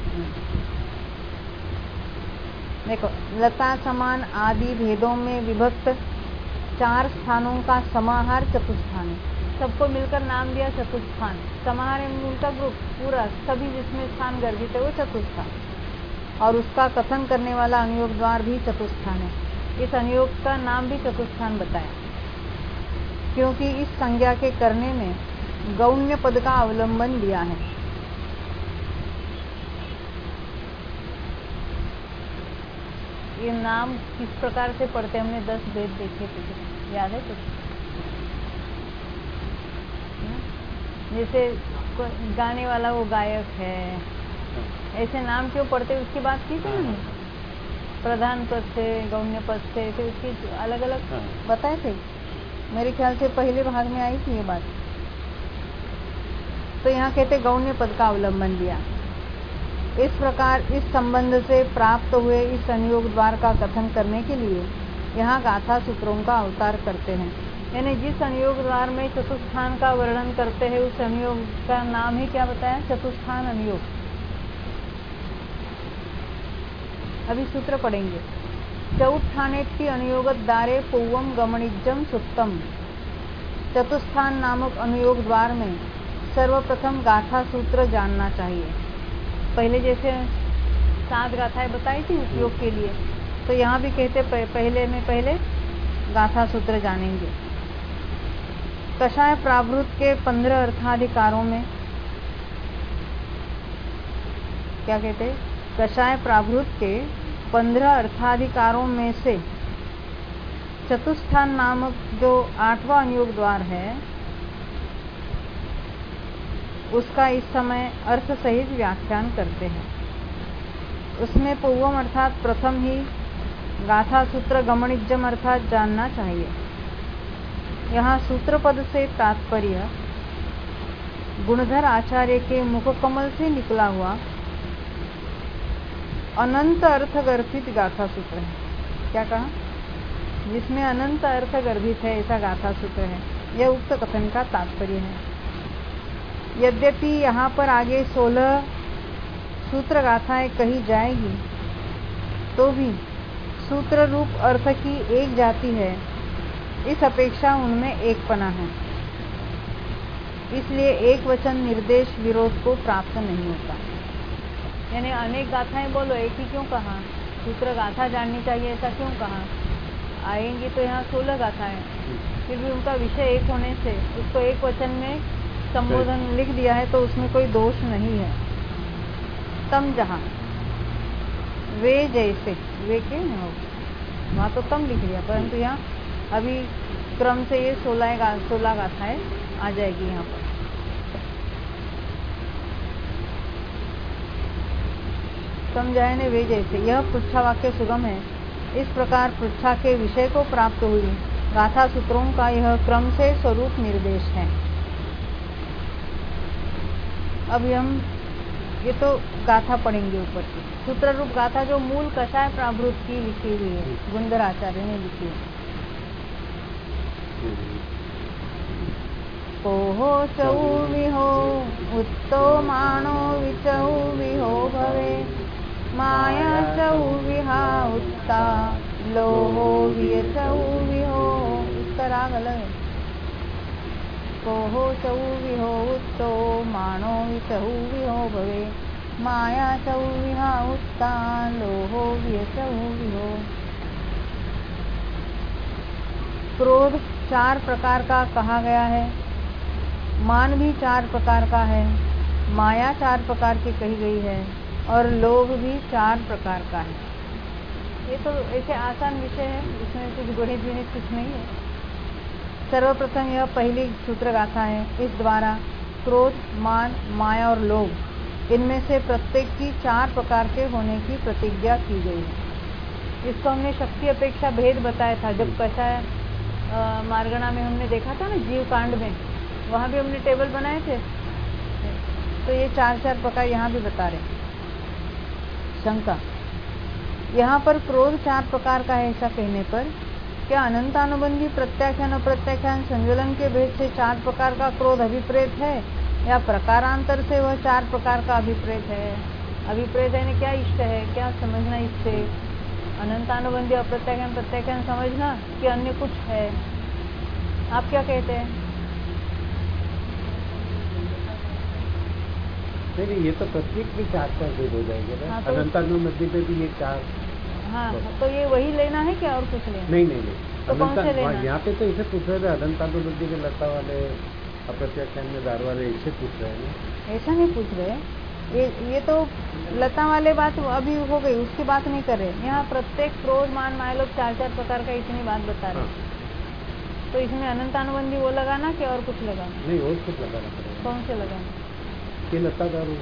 देखो, लता समान आदि भेदों में विभक्त 4 स्थानों का समाहार चतुस्थान है। सबको मिलकर नाम दिया चतुस्थान। समाहार उनका ग्रुप पूरा, सभी जिसमें स्थान गर्भित है वो चतुस्थान, और उसका कथन करने वाला अनुयोग द्वार भी चतुस्थान है। इस अनुयोग का नाम भी चतुस्थान बताया, क्योंकि इस संज्ञा के करने में गौण्य पद का अवलंबन दिया है। ये नाम किस प्रकार से पढ़ते, हमने 10 भेद देखे थे, याद है कुछ? जैसे गाने वाला वो गायक है, ऐसे नाम क्यों पढ़ते उसकी बात की थी ना। प्रधान पद से, गौण्य पद से, फिर उसकी अलग अलग बताए थे। मेरे ख्याल से पहले भाग में आई थी ये बात। तो यहाँ कहते गौण्य पद का अवलंबन दिया। इस प्रकार इस संबंध से प्राप्त हुए इस संयोग द्वार का कथन करने के लिए यहाँ गाथा सूत्रों का अवतार करते हैं। यानी जिस संयोग द्वार में चतुस्थान का वर्णन करते हैं उस संयोग का नाम ही क्या बताया? चतुस्थान अनुयोग। अभी सूत्र पढ़ेंगे। चौत्थानेट्टि अनुयोगत द्वारे पूर्वम गमनिज्जम सुत्तम। चतुस्थान नामक अनुयोग द्वार में सर्वप्रथम गाथा सूत्र जानना चाहिए। पहले जैसे 7 गाथाएं बताई थी उपयोग के लिए, तो यहाँ भी कहते पहले गाथा सूत्र जानेंगे। कषाय प्रावृत के 15 अर्थाधिकारों में क्या कहते हैं, कषाय प्रावृत के 15 अर्थाधिकारों में से चतुष्ठान नामक जो 8वां अनुयोग द्वार है उसका इस समय अर्थ सहित व्याख्यान करते हैं। उसमें पूर्वम अर्थात प्रथम ही गाथा सूत्र गमनिज्जम अर्थात जानना चाहिए। यहाँ सूत्र पद से तात्पर्य गुणधर आचार्य के मुखकमल से निकला हुआ अनंत अर्थ गर्भित गाथा सूत्र है। क्या कहा? जिसमें अनंत अर्थ गर्भित है ऐसा गाथा सूत्र है, यह उक्त कथन का तात्पर्य है। यद्यपि यहाँ पर आगे 16 सूत्र गाथाएं कही जाएगी तो भी सूत्र रूप अर्थ की एक जाति है, इस अपेक्षा उनमें एक पना है, इसलिए एक वचन निर्देश विरोध को प्राप्त नहीं होता। यानी अनेक गाथाएं बोलो, एक ही क्यों कहा? सूत्र गाथा जाननी चाहिए ऐसा क्यों कहा? आएंगी तो यहाँ 16 गाथाएं, फिर भी उनका विषय एक होने से उसको एक वचन में संबोधन लिख दिया है तो उसमें कोई दोष नहीं है। तम जहाँ वे जैसे वे के वहाँ तो तम लिख दिया, परंतु यहाँ अभी क्रम से ये 16 गाथाएं आ जाएगी यहाँ पर। तम जाए ने वे जैसे, यह पृच्छा वाक्य सुगम है। इस प्रकार पृच्छा के विषय को प्राप्त हुई गाथा सूत्रों का यह क्रम से स्वरूप निर्देश है। अब हम ये तो गाथा पढ़ेंगे ऊपर से। सूत्र रूप गाथा जो मूल कषाय प्रावृत की लिखी हुई है, गुणधर आचार्य ने लिखी है। कोहो चौ विहो उत्तो मानो विचौ विहो भवे, माया चौ विहा उत्ता लोहो वियचौ विहो। इसका राग अलग है। कोहो चौ विहो उत्तो मानो विचौ विहो भवे, माया चौ विहा उत्ता लोहो वियचौ विहो। क्रोध 4 प्रकार का कहा गया है, मान भी 4 प्रकार का है, माया 4 प्रकार की कही गई है और लोभ भी 4 प्रकार का है। ये तो ऐसे आसान विषय है, इसमें कुछ गणित विणित कुछ नहीं है। सर्वप्रथम यह पहली सूत्र गाथा है। इस द्वारा क्रोध, मान, माया और लोभ इनमें से प्रत्येक की 4 प्रकार के होने की प्रतिज्ञा की गई है। इसको हमने शक्ति अपेक्षा भेद बताया था जब कषाय मार्गणा में हमने देखा था ना, जीव कांड में, वहाँ भी हमने टेबल बनाए थे। तो ये 4 प्रकार यहाँ भी बता रहे। शंका, यहाँ पर क्रोध 4 प्रकार का है ऐसा कहने पर क्या अनंतानुबंधी प्रत्याख्यान अप्रत्याख्यान संज्वलन के भेद से 4 प्रकार का क्रोध अभिप्रेत है या प्रकारांतर से वह 4 प्रकार का अभिप्रेत है? अभिप्रेत है क्या इष्ट है, क्या समझना इससे? अनंतानुबंधी अप्रत्याख्यान प्रत्याख्यान समझना कि अन्य कुछ है? आप क्या कहते हैं? नहीं, ये तो प्रत्येक भी 4 भेद हो जाएंगे ना। तो अनंतानुबंधी पे भी ये 4। हाँ, तो ये वही लेना है क्या और कुछ लेना? नहीं, तो कौन से लेना? यहाँ पे तो इसे पूछ रहे थे, अनंतानुबंधी के लता वाले अप्रत्याख्यान में दार वाले इसे पूछ रहे हैं। ऐसा नहीं पूछ रहे, ये तो लता वाले बात अभी हो गई, उसकी बात नहीं कर रहे। यहाँ प्रत्येक क्रोध, मान, माया लोग 4 प्रकार का इतनी बात बता रहे। तो इसमें अनंतानुबंधी वो लगाना कि और कुछ लगाना? नहीं, और कुछ लगाना पड़ेगा। कौन से लगाना? ये लता दारू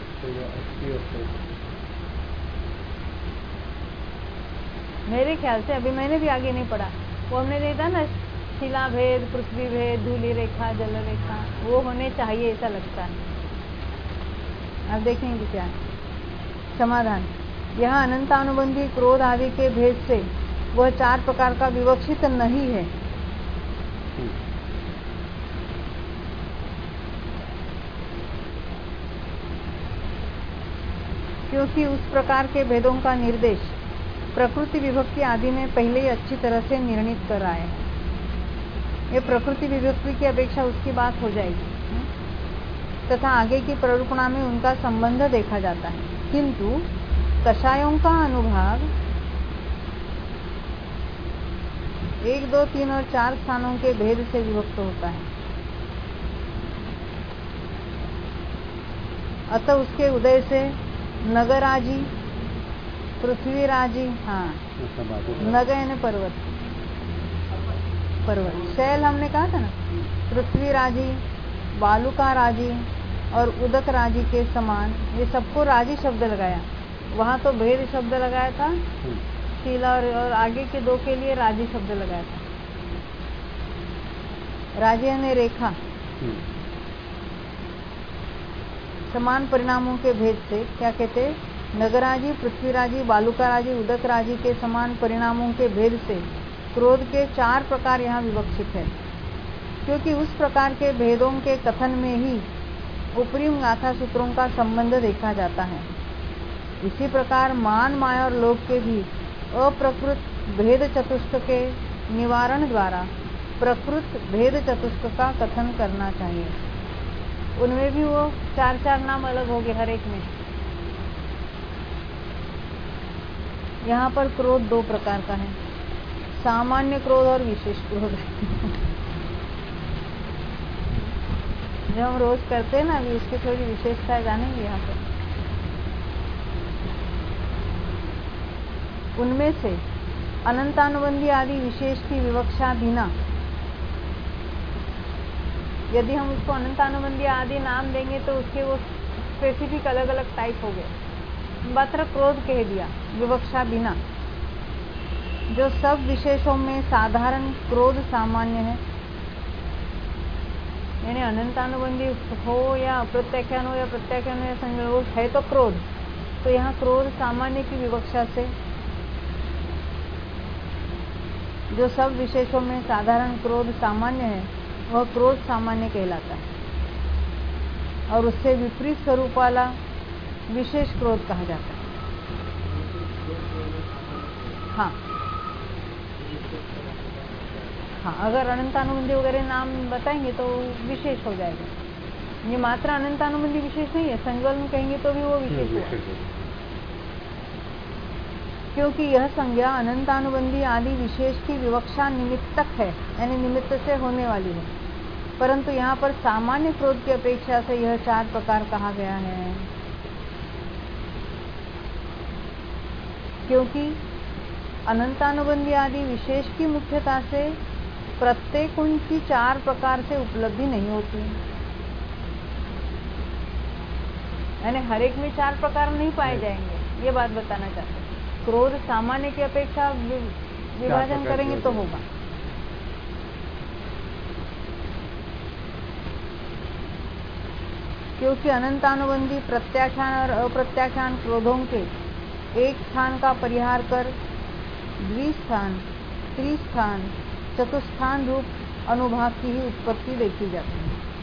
मेरे ख्याल से, अभी मैंने भी आगे नहीं पढ़ा, वो हमने देखा ना, शिला भेद, पृथ्वी भेद, धूलि रेखा, जल रेखा, वो होने चाहिए ऐसा लगता है। अब देखेंगे क्या है समाधान। यह अनंतानुबंधी क्रोध आदि के भेद से वह 4 प्रकार का विवक्षित नहीं है। क्योंकि उस प्रकार के भेदों का निर्देश प्रकृति विभक्ति आदि में पहले ही अच्छी तरह से निर्णित कर आए हैं। ये प्रकृति विभक्ति की अपेक्षा उसकी बात हो जाएगी तथा आगे की प्ररूपणा में उनका संबंध देखा जाता है। किंतु कषायों का अनुभाग 1, 2, 3 और 4 स्थानों के भेद से विभक्त होता है। अतः उसके उदय से नगराजी, पृथ्वीराजी, हाँ नग यानी पर्वत, शैल हमने कहा था ना, पृथ्वीराजी, बालुका राजी और उदक राजी के समान, ये सबको राजी शब्द लगाया। वहां तो भेद शब्द लगाया था शीला, और आगे के दो के लिए राजी शब्द लगाया था। राजी यानी रेखा, समान परिणामों के भेद से क्या कहते हैं, नगराजी, पृथ्वीराजी, बालुकाराजी, उदकराजी के समान परिणामों के भेद से क्रोध के 4 प्रकार यहाँ विवक्षित है, क्योंकि उस प्रकार के भेदों के कथन में ही उपरिम गाथा सूत्रों का संबंध देखा जाता है। इसी प्रकार मान, माया और लोभ के भी अप्रकृत भेद चतुष्क के निवारण द्वारा प्रकृत भेद चतुष्क का कथन करना चाहिए। उनमें भी वो 4 नाम अलग हो गए हर एक में। यहाँ पर क्रोध 2 प्रकार का है, सामान्य क्रोध और विशेष क्रोध। जो हम रोज करते हैं ना, अभी उसकी थोड़ी विशेषता जानेंगे यहाँ पर। उनमें से अनंतानुबंधी आदि विशेष की विवक्षा बिना, यदि हम उसको अनंतानुबंधी आदि नाम देंगे तो उसके वो स्पेसिफिक अलग अलग टाइप हो गए। मात्र क्रोध कह दिया विवक्षा बिना, जो सब विशेषों में साधारण क्रोध सामान्य है, यानी अनंतानुबंधी हो या अप्रत्याख्यान हो या प्रत्याख्यान हो या संज्ञा हो, है तो क्रोध, तो यहाँ क्रोध सामान्य की विवक्षा से जो सब विशेषों में साधारण क्रोध सामान्य है वह क्रोध सामान्य कहलाता है, और उससे विपरीत स्वरूप वाला विशेष क्रोध कहा जाता है। हाँ, अगर अनंतानुबंधी वगैरह नाम बताएंगे तो विशेष हो जाएगा। ये मात्रा अनंतानुबंधी विशेष नहीं है, संज्ञा कहेंगे तो भी वो विशेष हुआ, क्योंकि यह संज्ञा अनंतानुबंधी आदि विशेष की विवक्षा निमित्तक है, यानी निमित्त से होने वाली है। परंतु यहाँ पर सामान्य क्रोध की अपेक्षा से यह 4 प्रकार कहा गया है, क्योंकि अनंतानुबंधी आदि विशेष की मुख्यता से प्रत्येक उनकी 4 प्रकार से उपलब्धि नहीं होती, यानी हर एक में 4 प्रकार नहीं पाए जाएंगे। ये बात बताना चाहते हैं। क्रोध सामान्य की अपेक्षा विभाजन करेंगे तो होगा। क्योंकि अनंतानुबंधी प्रत्याख्यान और अप्रत्याख्यान क्रोधों के एक स्थान का परिहार कर द्विस्थान, त्रिस्थान, चतुस्थान रूप अनुभाग की ही उत्पत्ति देखी जाती है।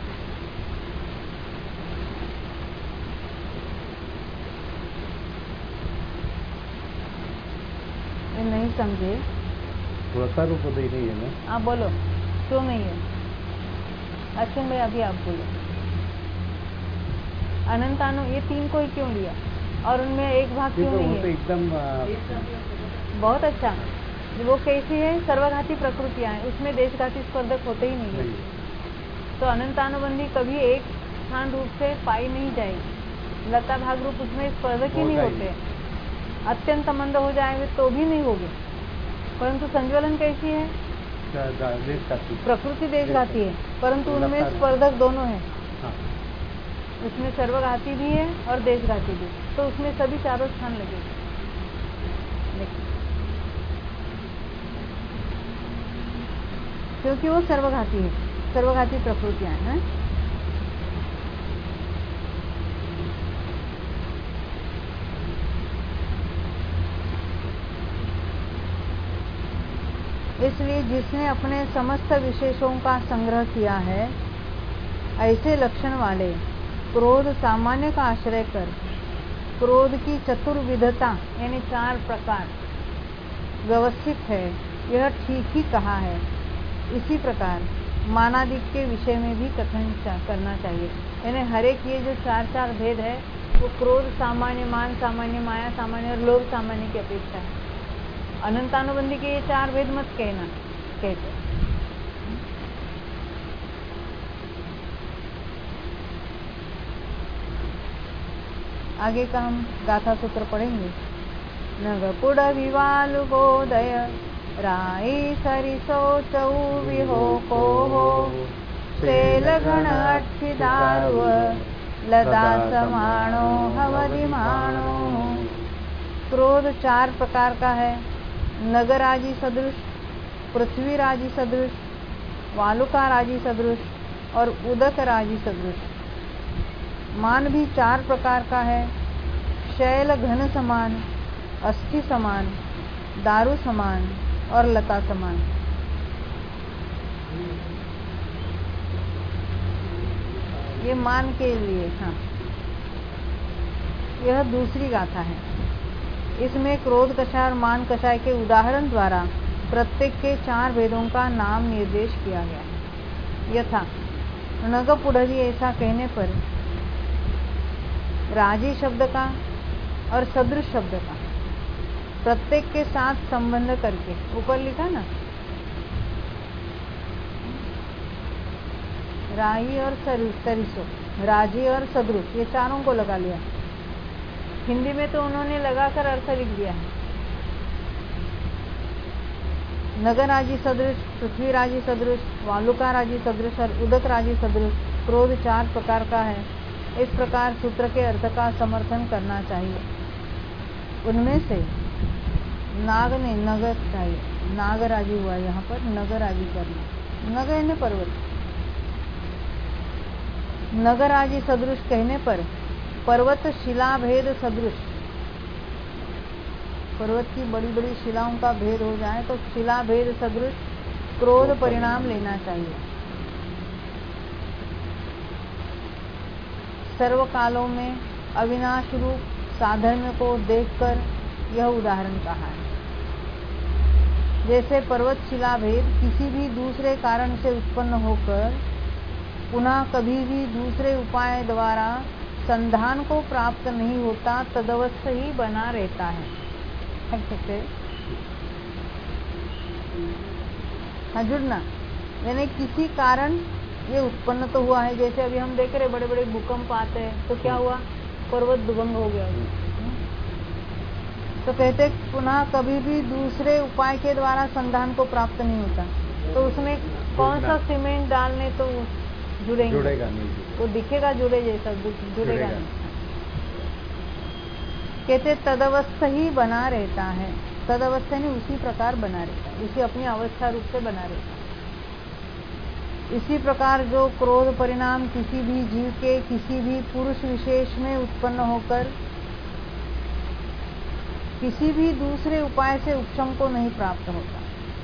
ये नहीं समझे? पुरस्कार रूप नहीं है ना? आप बोलो, क्यों नहीं है? अश्विन भाई अभी आप बोलो। अनंतानु ये 3 को ही क्यों लिया और उनमें एक भाग क्यों नहीं है? तो एकदम बहुत अच्छा। वो कैसी है? सर्वघाती प्रकृतियां हैं, उसमें देशघाती स्पर्धक होते ही नहीं है। तो अनंतानुबंधी कभी एक स्थान रूप से पाई नहीं जाएगी। लता भाग रूप उसमें स्पर्धक ही नहीं होते। अत्यंत मंद हो जाएंगे तो भी नहीं होगे। परंतु संज्वलन कैसी है? प्रकृति देशघाती है, परंतु उनमें स्पर्धक दोनों है। उसमें सर्वघाती भी है और देशघाती भी, तो उसमें सभी 4 स्थान लगेंगे। क्योंकि वो सर्वघाती है, सर्वघाती प्रकृतियां हैं। इसलिए जिसने अपने समस्त विशेषों का संग्रह किया है, ऐसे लक्षण वाले क्रोध सामान्य का आश्रय कर क्रोध की चतुर्विधता यानी 4 प्रकार व्यवस्थित है, यह ठीक ही कहा है। इसी प्रकार मानादिक के विषय में भी कथन करना चाहिए। यानी हर एक ये जो 4 भेद है वो क्रोध सामान्य, मान सामान्य, माया सामान्य और लोभ सामान्य की अपेक्षा है। अनंतानुबंधी के ये 4 भेद मत कहना कहते। आगे का हम गाथा सूत्र पढ़ेंगे। नगपुड़ विवालु गोदय राई सरिसो चौ विहो को हो सेलगण अट्ठी दारुव लदा समाणो हवदिमाणो। क्रोध 4 प्रकार का है। नगराजी सदृश, पृथ्वीराजी सदृश, वालुकाराजी सदृश और उदकराजी सदृश। मान भी 4 प्रकार का है। शैल घन समान, अस्थि समान, दारु समान और लता समान। ये मान के लिए। हाँ, यह दूसरी गाथा है। इसमें क्रोध कषाय और मान कषाय के उदाहरण द्वारा प्रत्येक के 4 भेदों का नाम निर्देश किया गया है। यथा नगपुड़री ऐसा कहने पर राजी शब्द का और सदृश शब्द का प्रत्येक के साथ संबंध करके, ऊपर लिखा ना, राही और सरिसो, राजी और सदृश, ये चारों को लगा लिया। हिंदी में तो उन्होंने लगाकर अर्थ लिख दिया है। नगराजी सदृश, पृथ्वीराजी सदृश, वालुकाराजी सदृश और उदकराजी सदृश क्रोध 4 प्रकार का है। इस प्रकार सूत्र के अर्थ का समर्थन करना चाहिए। उनमें से नाग ने नगर चाहिए, नागराजी हुआ यहाँ पर, नगराजी करना। नगर ने पर्वत, नगराजी सदृश कहने पर पर्वत शिला भेद सदृश, पर्वत की बड़ी बड़ी शिलाओं का भेद हो जाए तो शिला भेद सदृश क्रोध परिणाम लेना चाहिए। सर्व कालों में अविनाश रूप साधर्म्य को देखकर यह उदाहरण कहा है। जैसे पर्वत शिला भेद किसी भी दूसरे कारण से उत्पन्न होकर पुनः कभी भी दूसरे उपाय द्वारा संधान को प्राप्त नहीं होता, तदवस्थ ही बना रहता है। हाँ, जुड़ना यानी किसी कारण ये उत्पन्न तो हुआ है। जैसे अभी हम देख रहे बड़े बड़े भूकंप आते हैं तो क्या हुआ, पर्वत दुभंग हो गया। तो कहते पुनः कभी भी दूसरे उपाय के द्वारा संधान को प्राप्त नहीं होता, तो उसमें कौन सा सीमेंट डालने तो जुड़ेगा नहीं, वो दिखेगा जुड़े जैसा, जुड़ेगा नहीं। कहते तदवस्थ ही बना रहता है। तदवस्थ नहीं, उसी प्रकार बना रहता है, उसी अपनी अवस्था रूप से बना रहता है। इसी प्रकार जो क्रोध परिणाम किसी भी जीव के किसी भी पुरुष विशेष में उत्पन्न होकर किसी भी दूसरे उपाय से उपशम को नहीं प्राप्त होता,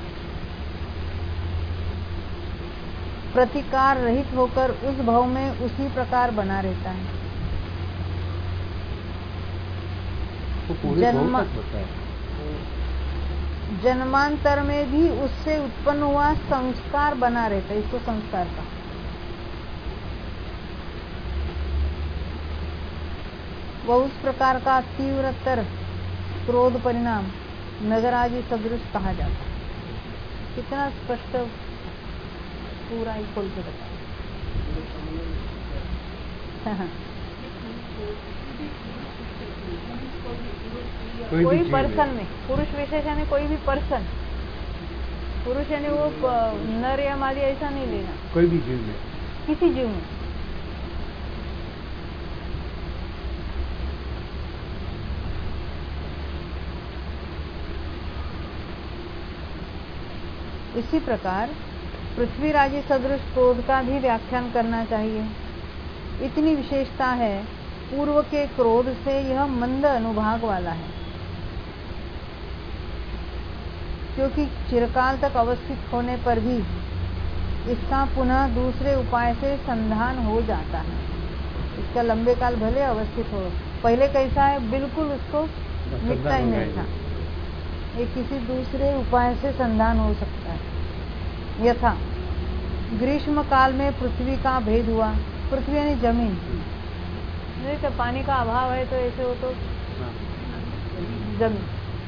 प्रतिकार रहित होकर उस भव में उसी प्रकार बना रहता है। जन्मांतर में भी उससे उत्पन्न हुआ संस्कार बना रहता है। इसको संस्कार का वह उस प्रकार का तीव्रतर क्रोध परिणाम नगराजी सदृश कहा जाता है। कितना स्पष्ट, पूरा ही खोल के बताया। कोई पर्सन में, पुरुष विशेष यानी कोई भी पर्सन, पुरुष यानी वो नर या मादी ऐसा नहीं लेना, कोई भी जीव में, किसी जीव में। इसी प्रकार पृथ्वीराजी सदृश क्रोध का भी व्याख्यान करना चाहिए। इतनी विशेषता है, पूर्व के क्रोध से यह मंद अनुभाग वाला है, क्योंकि चिरकाल तक अवस्थित होने पर भी इसका पुनः दूसरे उपाय से संधान हो जाता है। इसका लंबे काल भले अवस्थित हो, पहले कैसा है बिल्कुल उसको मिटता ही नहीं था, ये किसी दूसरे उपाय से संधान हो सकता है। यथा ग्रीष्म काल में पृथ्वी का भेद हुआ, पृथ्वी यानी जमीन, तो पानी का अभाव है तो ऐसे हो तो जमीन,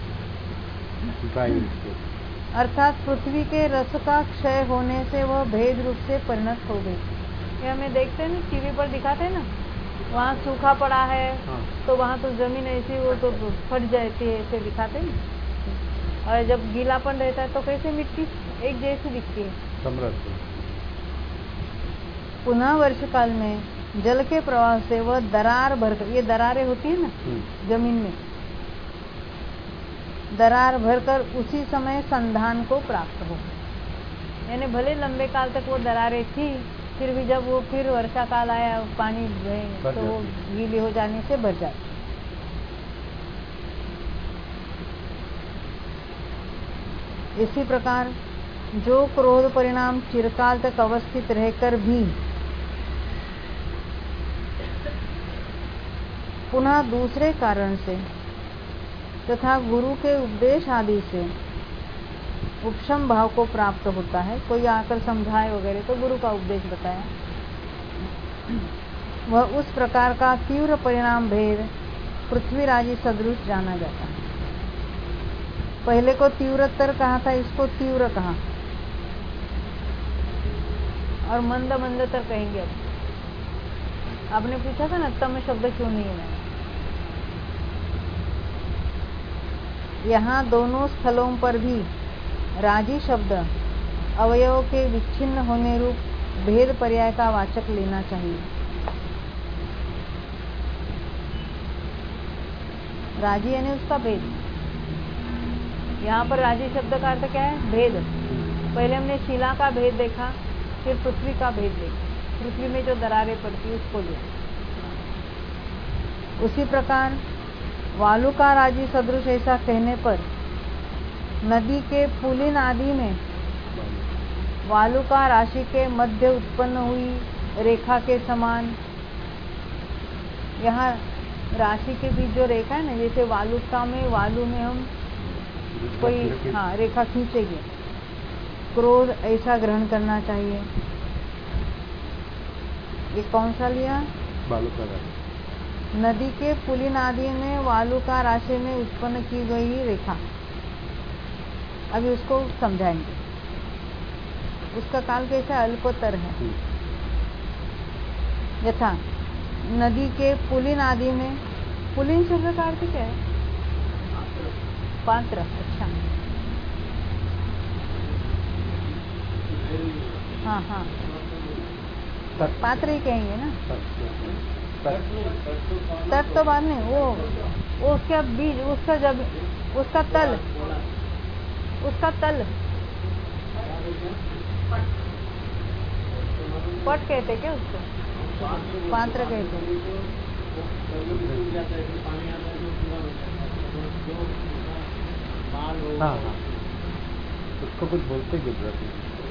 अर्थात पृथ्वी के रस का क्षय होने से वह भेद रूप से परिणत हो गई। ये हमें देखते हैं ना, टीवी पर दिखाते हैं ना, वहाँ सूखा पड़ा है हाँ। तो वहाँ तो जमीन ऐसी वो तो फट जाती है, ऐसे दिखाते हैं। और जब गीलापन रहता है तो कैसे मिट्टी एक जैसी दिखती है। समृद्ध। पुनः वर्ष काल में जल के प्रवाह से वह दरार भरकर, ये दरारें होती है ना जमीन में, दरार भरकर उसी समय संधान को प्राप्त हो। यानी भले लंबे काल तक वो दरारें थी, फिर भी जब वो फिर वर्षा काल आया, पानी तो वो गीली हो जाने से भर जाती। इसी प्रकार जो क्रोध परिणाम चिरकाल तक अवस्थित रहकर भी पुनः दूसरे कारण से तथा गुरु के उपदेश आदि से उपशम भाव को प्राप्त होता है, कोई आकर समझाए वगैरह तो गुरु का उपदेश बताया, वह उस प्रकार का तीव्र परिणाम भेद पृथ्वीराजी सदृश जाना जाता है। पहले को तीव्रतर कहा था, इसको तीव्र कहा, और मंद मंदतर कहेंगे। अब आपने पूछा था ना तम शब्द क्यों नहीं है, यहाँ दोनों स्थलों पर भी राजी शब्द अवयव के विच्छिन्न होने रूप भेद पर्याय का वाचक लेना चाहिए। राजी यानी उसका भेद। यहाँ पर राजी शब्द का अर्थ क्या है? भेद। पहले हमने शिला का भेद देखा, फिर पृथ्वी का भेद देखा, पृथ्वी में जो दरारें पड़ती है उसको देखा। उसी प्रकार वालु का राजी सदृश ऐसा कहने पर नदी के पुलिन आदि में वालु का राशि के मध्य उत्पन्न हुई रेखा के समान, यहाँ राशि के बीच जो रेखा है ना, जैसे वालुका में वालु में हम कोई रेखा खींचेंगे, क्रोध ऐसा ग्रहण करना चाहिए। ये कौन सा लिया? वालु का राशि। नदी के पुलिन आदि में वालु का राशि में उत्पन्न की गई रेखा, अभी उसको समझाएंगे। उसका काल कैसा अल्पोत्तर है। यथा नदी के पुलिन आदि में, पुलिन शब्द का अर्थ क्या है? पात्र। अच्छा, हाँ हाँ, पात्र ही कहेंगे ना। तट तो बाद में, वो उसका बीज, उसका जब उसका तल पट कहते क्या उसको? पात्र कहते। हाँ, उसको कुछ बोलते गुजराती।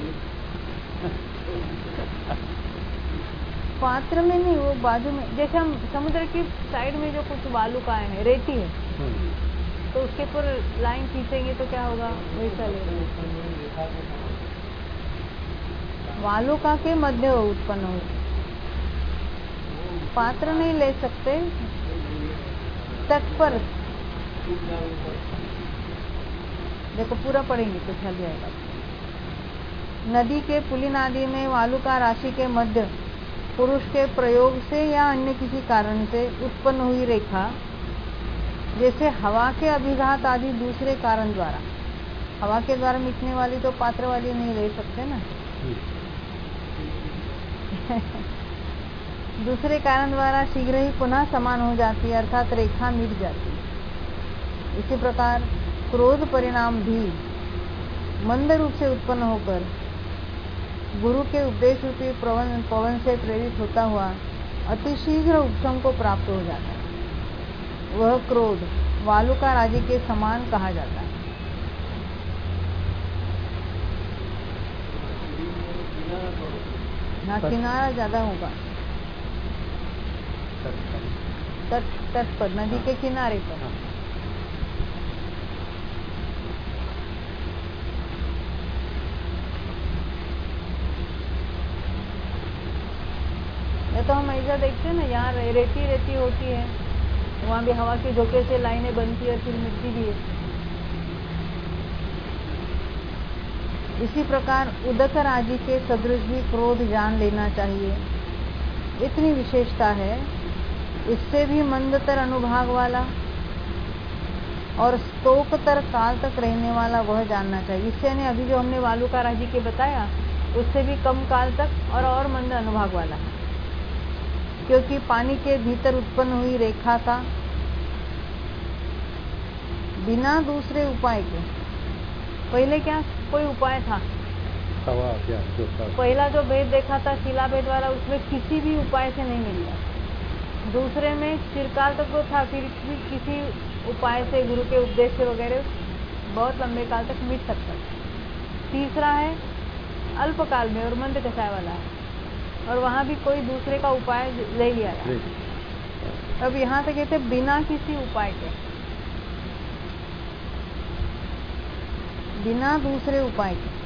पात्र में नहीं, वो बाजू में, जैसे हम समुद्र की साइड में जो कुछ बालू का है, रेती है, तो उसके ऊपर लाइन खींचेंगे तो क्या होगा? वैसा लेगा। वालुका के मध्य उत्पन्न हो, पात्र नहीं ले सकते, तट पर। देखो पूरा पढ़ेंगे तो चल जाएगा। नदी के पुलिन आदि में वालुका राशि के मध्य पुरुष के प्रयोग से या अन्य किसी कारण से उत्पन्न हुई रेखा, जैसे हवा के अभिघात आदि दूसरे कारण द्वारा, हवा के द्वारा मिटने वाली तो पात्र वाली नहीं ले सकते ना। दूसरे कारण द्वारा शीघ्र ही पुनः समान हो जाती है, अर्थात रेखा मिट जाती है। इसी प्रकार क्रोध परिणाम भी मंद रूप से उत्पन्न होकर गुरु के उपदेश रूपी पवन से प्रेरित होता हुआ अति शीघ्र उपशम को प्राप्त हो जाता है। वह क्रोध वालुका राजी के समान कहा जाता है। ना किनारा ज्यादा होगा, तट पर, नदी के किनारे पर। ये तो हम ऐसा देखते हैं ना, यहाँ रेती होती है, वहाँ भी हवा के झोंके से लाइनें बनती है, फिर मिट्टी भी है। इसी प्रकार उदक राजी के सदृश भी क्रोध जान लेना चाहिए। इतनी विशेषता है इससे भी मंदतर अनुभाग वाला और स्तोकतर काल तक रहने वाला वह जानना चाहिए। इससे यानी अभी जो हमने वालुका राजी के बताया उससे भी कम काल तक और मंद अनुभाग वाला है, क्योंकि पानी के भीतर उत्पन्न हुई रेखा का बिना दूसरे उपाय के, पहले क्या कोई उपाय था? पहला जो भेद देखा था शिला भेद वाला, उसमें किसी भी उपाय से नहीं मिला। दूसरे में चिरकाल तक वो था, फिर भी किसी उपाय से गुरु के उपदेश से वगैरह बहुत लंबे काल तक मिट सकता है। तीसरा है अल्पकाल में और मंद कषाय वाला है, और वहां भी कोई दूसरे का उपाय ले लिया है। अब यहाँ तक कहते बिना किसी उपाय के, बिना दूसरे उपाय के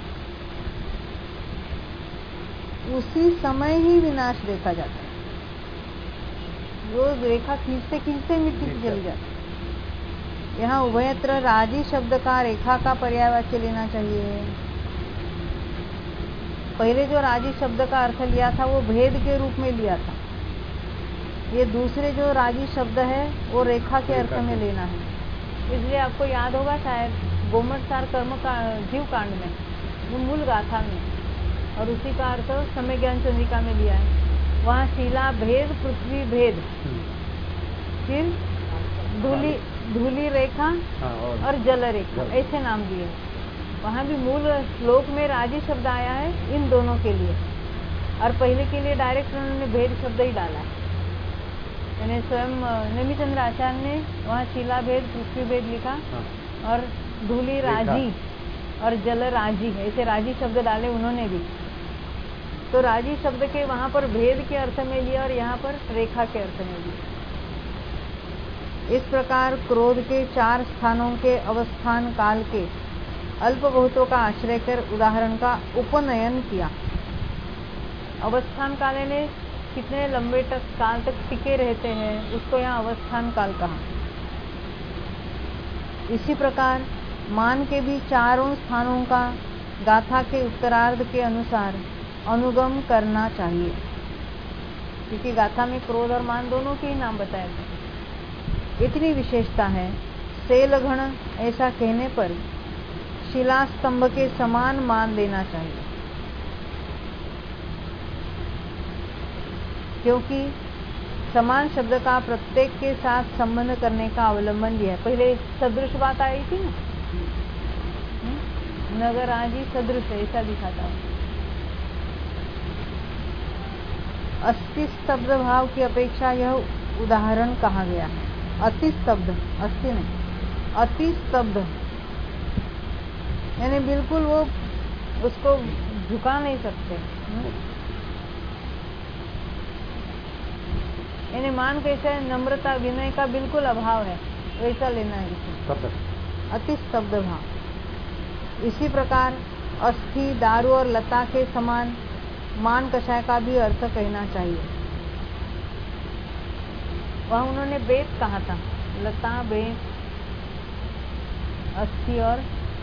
उसी समय ही विनाश देखा जाता है। वो रेखा खींचते खींचते मिट्टी से चली जाती है। यहाँ उभयत्र राजी शब्द का रेखा का पर्यायवाच्य लेना चाहिए। पहले जो राजी शब्द का अर्थ लिया था वो भेद के रूप में लिया था। ये दूसरे जो राजी शब्द है वो रेखा के अर्थ में लेना है। इसलिए आपको याद होगा शायद गोमटसार कर्म का जीव कांड में, वो मूल गाथा में, और उसी का अर्थ समय ज्ञान चंद्रिका में लिया है। वहाँ शिला भेद, पृथ्वी भेद, फिर धूली रेखा और जल रेखा, ऐसे नाम दिए। वहाँ भी मूल श्लोक में राजी शब्द आया है इन दोनों के लिए, और पहले के लिए डायरेक्ट उन्होंने भेद शब्द ही डाला है। यानी स्वयं नेमिचंद्र आचार्य ने वहाँ शिला भेद, पृथ्वी भेद लिखा, और धूली राजी और जल राजी, ऐसे राजी शब्द डाले उन्होंने भी। तो राजी शब्द के वहां पर भेद के अर्थ में लिया और यहाँ पर रेखा के अर्थ में लिया। इस प्रकार क्रोध के 4 स्थानों के अवस्थान काल के अल्प बहुतों का आश्रय कर उदाहरण का उपनयन किया। अवस्थान काल ने कितने लंबे काल तक टिके रहते हैं, उसको यहाँ अवस्थान काल कहा। इसी प्रकार मान के भी 4 स्थानों का गाथा के उत्तरार्ध के अनुसार अनुगम करना चाहिए, क्योंकि गाथा में क्रोध और मान दोनों के ही नाम बताए थे। इतनी विशेषता है, सेलघण ऐसा कहने पर शिला स्तंभ के समान मान लेना चाहिए, क्योंकि समान शब्द का प्रत्येक के साथ संबंध करने का अवलंबन दिया है। पहले सदृश बात आई थी ना, नगर आजी सदृश ऐसा लिखा था। अस्थि स्तब्ध भाव की अपेक्षा यह उदाहरण कहा गया है। अति स्तब्ध, अस्थि नहीं, अति स्तब्ध यानी बिल्कुल वो उसको झुका नहीं सकते। यानी मान कैसे नम्रता विनय का बिल्कुल अभाव है, वैसा लेना है इसे, अति स्तब्ध भाव। इसी प्रकार अस्थि, दारू और लता के समान मान कषाय का भी अर्थ कहना चाहिए। वह उन्होंने बेत कहा था, लता, बेत, अस्थि और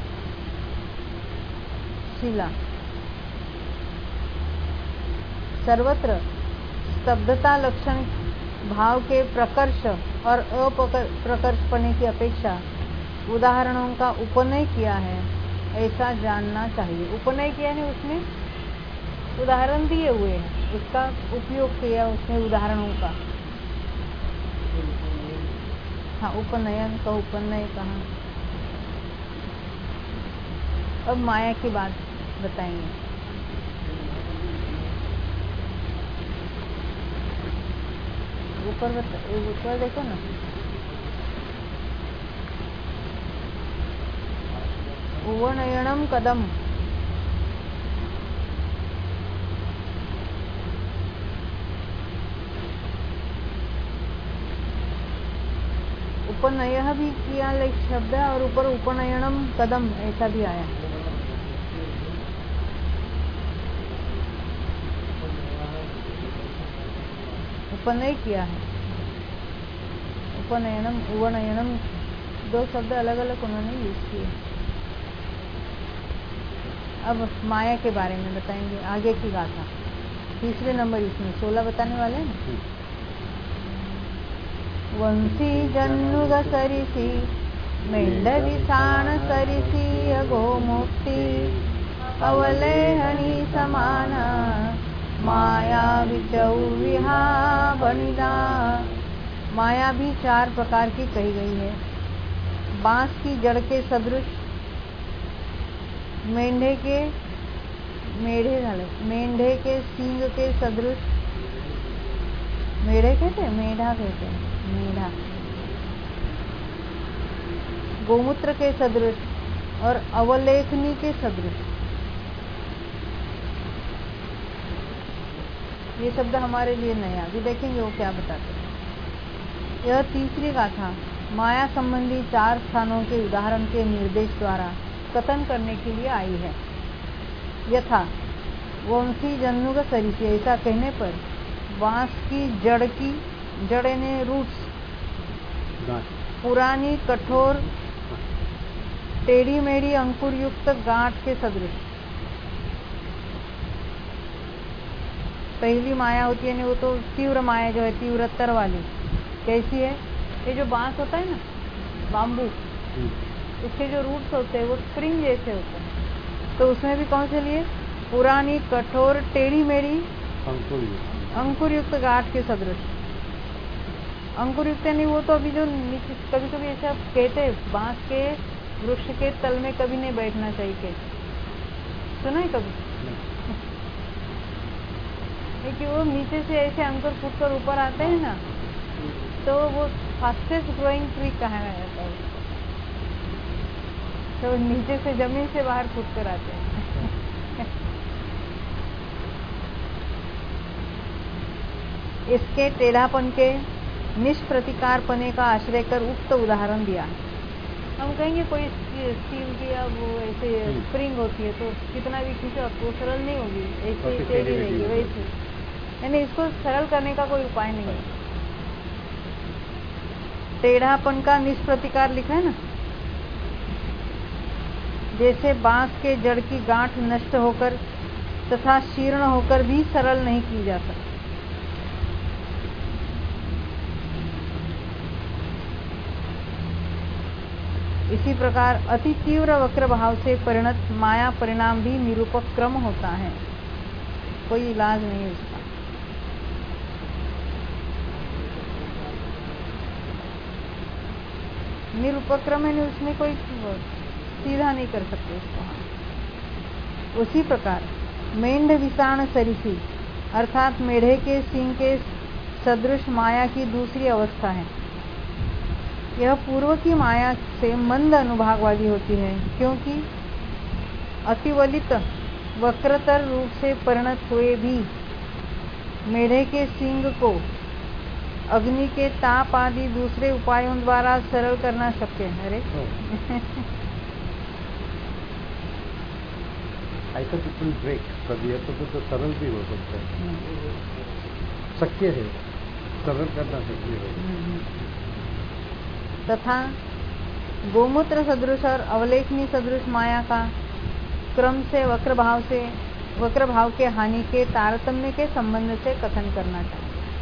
शिला। सर्वत्र स्तब्धता लक्षण भाव के प्रकर्ष और अप्रकर्षपने की अपेक्षा उदाहरणों का उपनय किया है, ऐसा जानना चाहिए। उपनय किया है, उसमें उदाहरण दिए हुए हैं, उसका उपयोग किया उसने उदाहरणों का। हाँ, उपनयन का उपनय कहा। अब माया की बात बताएंगे। ऊपर देखो ना, उवनयनम कदम, उपनय भी किया शब्द है, और ऊपर उपनयनम कदम ऐसा भी आया। उपनय किया है, उपनयनम, उवनयनम, 2 शब्द अलग अलग उन्होंने यूज किए। अब माया के बारे में बताएंगे, आगे की गाथा। 3रे नंबर इसमें 16 बताने वाले हैं। वंशी जन्नुग सरिसी मेंढविसाण सरिसी अगोमुक्ती अवलेहनी समान माया विचौ विहा बनिदा। माया भी 4 प्रकार की कही गई है। बांस की जड़ के सदृश, मेंढे के सींग के सदृश, मेढ़ा कहते, मेढ़ा, गोमूत्र के सदृश और अवलेखनी के सदृश। ये शब्द हमारे लिए नया, अभी देखेंगे वो क्या बताते हैं। यह तीसरी गाथा माया संबंधी 4 स्थानों के उदाहरण के निर्देश द्वारा कथन करने के लिए आई है। यथा वंशी जन्नुग सरिसी, ऐसा कहने पर बांस की जड़ ने रूट्स, पुरानी कठोर टेढ़ी मेढ़ी अंकुर युक्त गांठ के सदृश। पहली माया होती है ना, वो तो तीव्र माया जो है, तीव्रतर वाली। कैसी है? ये जो बांस होता है ना, बाम्बू, उसके जो रूट्स होते हैं वो स्प्रिंग जैसे होते हैं, तो उसमें भी कौन से लिए? पुरानी कठोर टेढ़ी मेढ़ी अंकुर युक्त गांठ के सदृश। अंकुर युक्त नहीं, वो तो अभी जो नीचे कभी कभी ऐसा कहते हैं, बांस के वृक्ष के तल में कभी नहीं बैठना चाहिए। सुना है कभी? कि वो नीचे से ऐसे अंकुर फूटकर ऊपर आते हैं ना, तो वो फास्टेस्ट ग्रोइंग ट्री कहा जाता है। तो नीचे से जमीन से बाहर फूटकर आते हैं। इसके टेढ़ापन के निष्प्रतिकारपने का आश्रय कर उक्त उदाहरण दिया। हम कहेंगे कोई स्टील की या वो ऐसे स्प्रिंग होती है, तो कितना भी खींचो आपको सरल नहीं होगी, ऐसे टेढ़ी रहेगी वैसे। यानी इसको सरल करने का कोई उपाय नहीं है। टेढ़ापन का निष्प्रतिकार लिखा है ना, जैसे बांस के जड़ की गांठ नष्ट होकर तथा शीर्ण होकर भी सरल नहीं की जा सकती। इसी प्रकार अति तीव्र वक्र भाव से परिणत माया परिणाम भी निरूपक क्रम होता है, कोई इलाज नहीं है उसका। निरूपक्रम है, उसमें कोई सीधा नहीं कर सकते उसको। उसी प्रकार मेंढ विषाण सरिसी अर्थात मेढ़े के सींग के सदृश माया की दूसरी अवस्था है। यह पूर्व की माया से मंद अनुभाग वाली होती है, क्योंकि अतिवलित वक्रतर रूप से परिणत हुए भी मेढ़े के सींग को अग्नि के ताप आदि दूसरे उपायों द्वारा सरल करना शक्य है। अरे ऐसा बिल्कुल ब्रेक कर दिया तो सरल भी हो सकता है, शक्य है, सरल करना शक्य है। तथा गोमूत्र सदृश और अवलेखनी सदृश माया का क्रम से वक्र भाव के हानि के तारतम्य के संबंध से कथन करना चाहिए।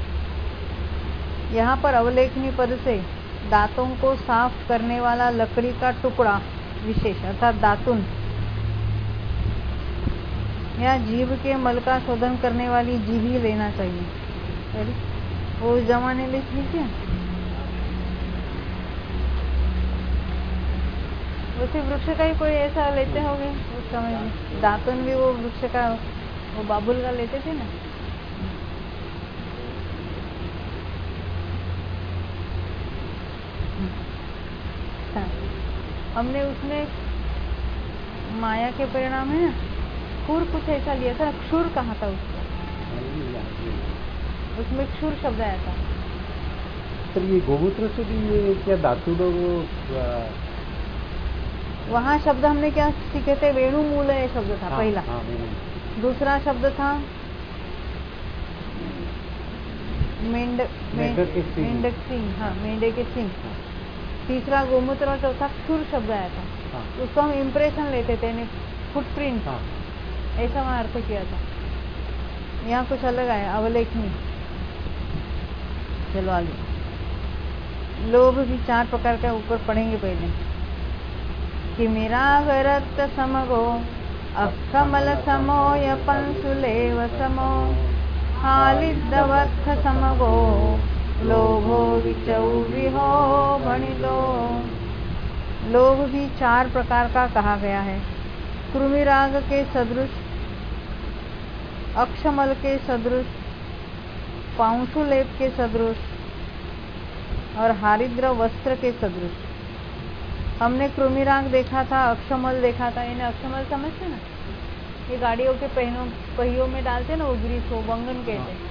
यहाँ पर अवलेखनी पद से दांतों को साफ करने वाला लकड़ी का टुकड़ा विशेष अर्थात दातुन या जीभ के मल का शोधन करने वाली जीभी लेना चाहिए। वो उस जमाने में लीजिए, उसी वृक्ष का ही कोई ऐसा लेते होंगे उस समय में। दातुन भी वो वृक्ष का, वो बाबुल का लेते थे ना। हमने उसमें माया के परिणाम है ना, क्षुर कुछ ऐसा लिया था। क्षुर कहा था उसको, उसमें क्षुर शब्द आया था। सर ये गोमूत्र से भी ये क्या धातु लोग वहाँ शब्द हमने क्या सीखे थे? वेणुमूल ये शब्द था पहला। दूसरा शब्द था मेंढक सिंह, हाँ मेंढे के सिंह। तीसरा गोमूत्र और चौथा क्षुर शब्द आया था। उसको हम इम्प्रेशन लेते थे, फुटप्रिंट, ऐसा वहाँ अर्थ किया था। यहाँ कुछ अलग आया, अवलेखनी। चलो आगे। लोभ भी 4 प्रकार का ऊपर पढ़ेंगे पहले। कि मेरा रक्त समगो अक्षमल समोय पंसुलेव समो हालिदवत्थ समगो लोभो विचौ विहो भणिलो। लोभ भी 4 प्रकार का कहा गया है। कृमिराग के सदृश, अक्षमल के सदृश, पांशुलेप के सदृश और हारिद्र वस्त्र के सदृश। हमने कृमिराग देखा था, अक्षमल देखा था। इन्हें अक्षमल समझते ना, ये गाड़ियों के पहियों में डालते ना, वो ग्रीस, वो बंगन कहते हैं।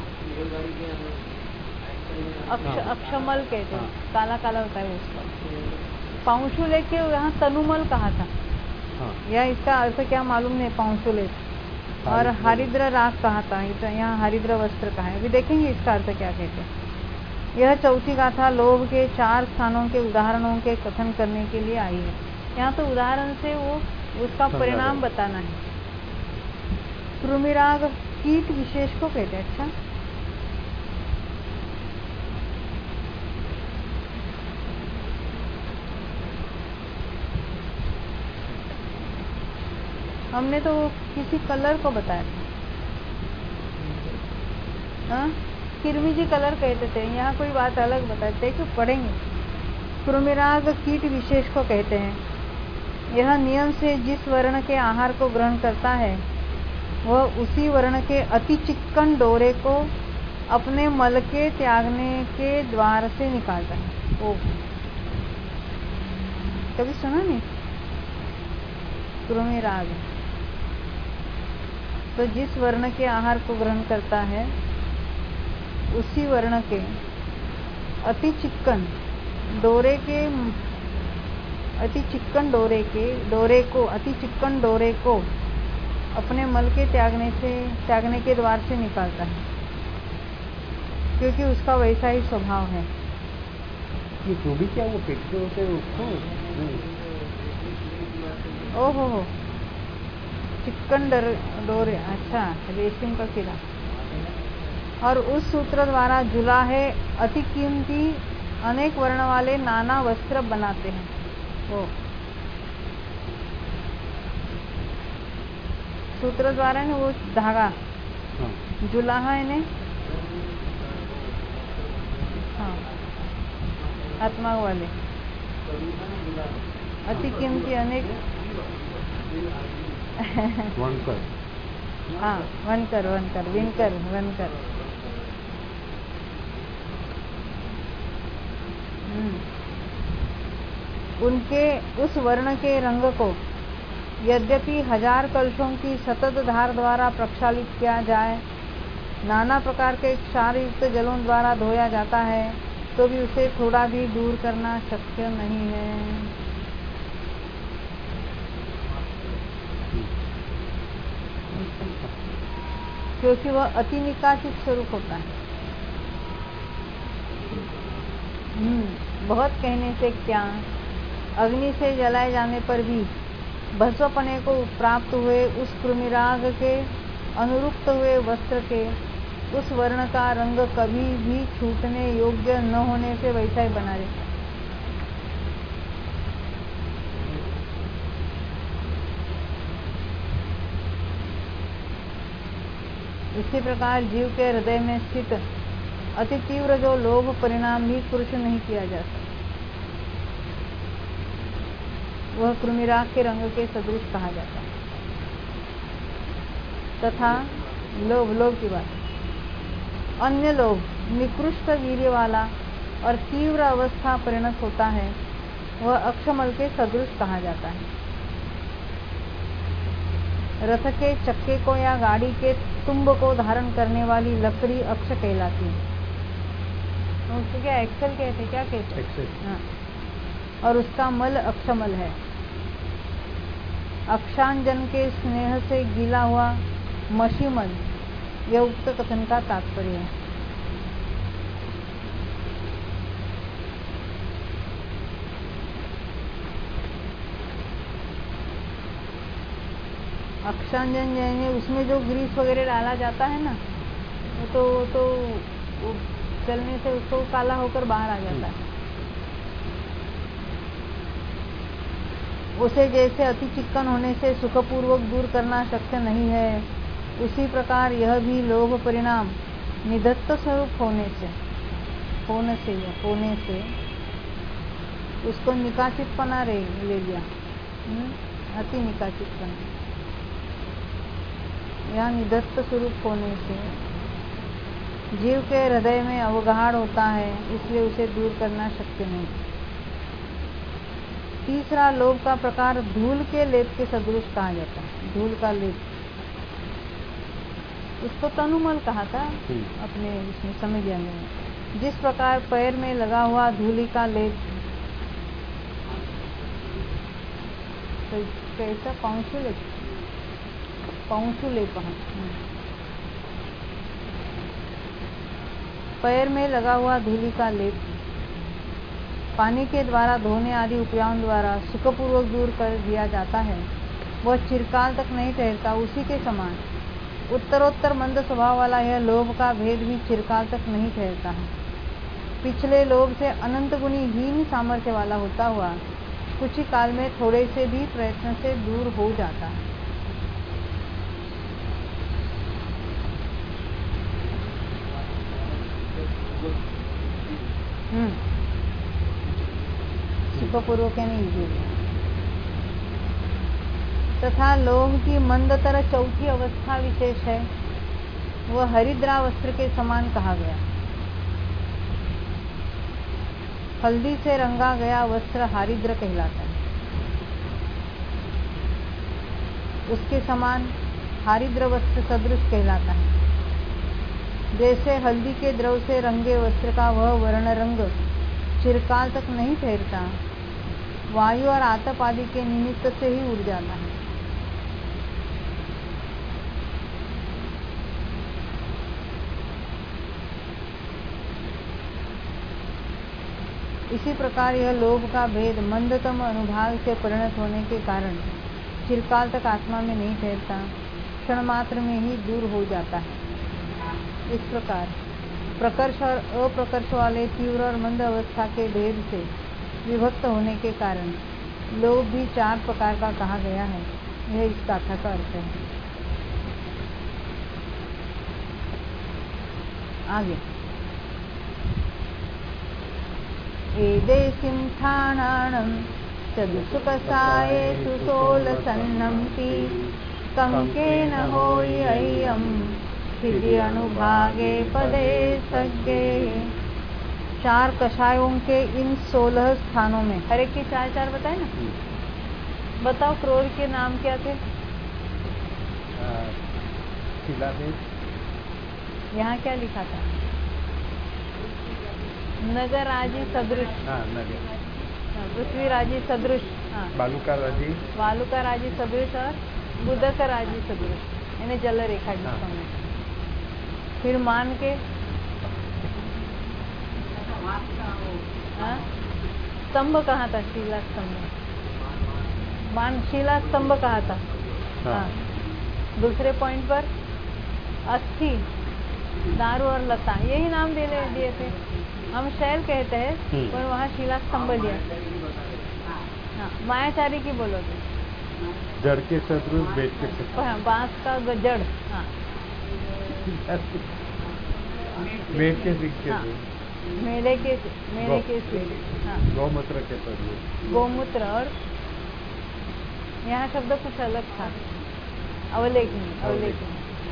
अक्षमल कहते हैं, काला काला होता है उसका। पांशुलेप के यहाँ तनुमल कहा था, या इसका अर्थ क्या मालूम नहीं, पांशुलेप। और हरिद्र राग कहा था, यहाँ हरिद्र वस्त्र कहा है। अभी देखेंगे इसका अर्थ क्या कहते हैं। यह चौथी गाथा लोभ के 4 स्थानों के उदाहरणों के कथन करने के लिए आई है। यहाँ तो उदाहरण से वो उसका परिणाम बताना है। कृमिराग कीट विशेष को कहते हैं। अच्छा, हमने तो किसी कलर को बताया था, किरमिजी कलर कहते थे। यहाँ कोई बात अलग बताते हैं, क्यों पढ़ेंगे। कृमिराग कीट विशेष को कहते हैं। यह नियम से जिस वर्ण के आहार को ग्रहण करता है वह उसी वर्ण के अति चिक्कन डोरे को अपने मल के त्यागने के द्वार से निकालता है। ओ, कभी सुना नहीं कृमिराग? तो जिस वर्ण के आहार को ग्रहण करता है उसी वर्ण के अति चिक्कन डोरे को अपने मल के त्यागने के द्वार से निकालता है, क्योंकि उसका वैसा ही स्वभाव है। ये जो भी क्या वो फेंकते होते हैं उसको? ओहो, चिक्कन डोरे, अच्छा, रेशम का कीड़ा। और उस सूत्र द्वारा जुलाहे अति कीमती अनेक वर्ण वाले नाना वस्त्र बनाते हैं। वो सूत्र द्वारा ने वो धागा जुलाहा इन्हें, हाँ, आत्मा वाले अति कीमती अनेक वनकर, हाँ, वनकर उनके उस वर्ण के रंग को यद्यपि 1000 कलशों की सतत धार द्वारा प्रक्षालित किया जाए, नाना प्रकार के क्षार युक्त जलों द्वारा धोया जाता है, तो भी उसे थोड़ा भी दूर करना शक्य नहीं है। क्योंकि वह अति निकासित स्वरूप होता है। बहुत कहने से क्या, अग्नि से जलाए जाने पर भी भस्मपने को प्राप्त हुए उस कृमिराग के अनुरुक्त हुए वस्त्र के उस वर्ण का रंग कभी भी छूटने योग्य न होने से वैसा ही बना रहता। इसी प्रकार जीव के हृदय में स्थित अति तीव्र जो लोभ परिणाम भी पुरुष नहीं किया जा सकता, वह कृमिराग के रंग के सदृश कहा जाता है। तथा लोभ की बात, अन्य लोभ निकृष्ट वीर्य वाला और तीव्र अवस्था परिणत होता है, वह अक्षमल के सदृश कहा जाता है। रथ के चक्के को या गाड़ी के तुम्ब को धारण करने वाली लकड़ी अक्ष कहलाती है। उसको क्या एक्सल कहते, क्या कहते हैं? हाँ। और उसका मल अक्षमल है। अक्षांजन के स्नेह से गीला हुआ मशीमल, यह उक्त कथन का तात्पर्य है। अक्षांजन यानी उसमें जो ग्रीस वगैरह डाला जाता है ना, वो तो चलने से उसको काला होकर बाहर आ जाता है। उसे जैसे अति चिक्कन होने से सुखपूर्वक दूर करना शक्य नहीं है, उसी प्रकार यह भी लोभ परिणाम निधत्त स्वरूप होने से उसको निकासितपना ले लिया, अति निकासितपना। यह निधत्त स्वरूप होने से जीव के हृदय में अवगाहन होता है, इसलिए उसे दूर करना शक्य नहीं। तीसरा लोभ का प्रकार धूल के लेप के सदृश कहा जाता है। धूल का लेप, उसको तनुमल कहा था अपने इसमें समझिया में। जिस प्रकार पैर में लगा हुआ धूली का लेप कैसा पांशु लेप, पैर में लगा हुआ धूली का लेप पानी के द्वारा धोने आदि उपायों द्वारा सुखपूर्वक दूर कर दिया जाता है, वह चिरकाल तक नहीं ठहरता। उसी के समान उत्तरोत्तर मंद स्वभाव वाला यह लोभ का भेद भी चिरकाल तक नहीं ठहरता है। पिछले लोभ से अनंत गुनी हीन सामर्थ्य वाला होता हुआ कुछ ही काल में थोड़े से भी प्रयत्न से दूर हो जाता है। सुखपूर्वक नहीं। तथा लोभ की मंदतर चौथी अवस्था विशेष है, वह हरिद्रा वस्त्र के समान कहा गया। हल्दी से रंगा गया वस्त्र हरिद्र कहलाता है। उसके समान हरिद्र वस्त्र सदृश कहलाता है। जैसे हल्दी के द्रव से रंगे वस्त्र का वह वर्ण रंग चिरकाल तक नहीं ठहरता, वायु और आतप आदि के निमित्त से ही उड़ जाता है। इसी प्रकार यह लोभ का भेद मंदतम अनुभाग से परिणत होने के कारण चिरकाल तक आत्मा में नहीं ठहरता, क्षण मात्र में ही दूर हो जाता है। इस प्रकार प्रकर्ष और अप्रकर्ष वाले तीव्र और मंद अवस्था के भेद से विभक्त होने के कारण लोभ भी 4 प्रकार का कहा गया है। यह इस गाथा का अर्थ है। आगे एदेसिं ठाणानं चतुसुकसायेषु सोलसन्नम्पि कंकेन होयि अय्यं स्थिति अनुभागे पदे सज्ञे। 4 कषायों के इन 16 स्थानों में, हर एक के 4-4 बताए ना। बताओ क्रोध के नाम क्या थे? यहाँ क्या लिखा था? नगराजी सदृश, पृथ्वीराजी सदृश, बालुकाराजी सदृश और बुधकराजी सदृश, यानी जल रेखा जिसको में। फिर मान के स्तंभ कहा था? शिला स्तंभ, मान शिला स्तंभ कहा था। हाँ। दूसरे पॉइंट पर अस्थि, दारू और लता, यही नाम दिए थे। हम शैल कहते हैं पर वहाँ शिला स्तंभ लिया। हाँ, मायाचारी की बोलो थे। जड़ के सदृश, बेट के सदृश, बांस का जड़। हाँ, बेट के सिक्के। हाँ, मेले के सिक्के। हाँ, गौमूत्र के सदृश, गोमूत्र। और यहाँ शब्द कुछ अलग था, अवलेखनी।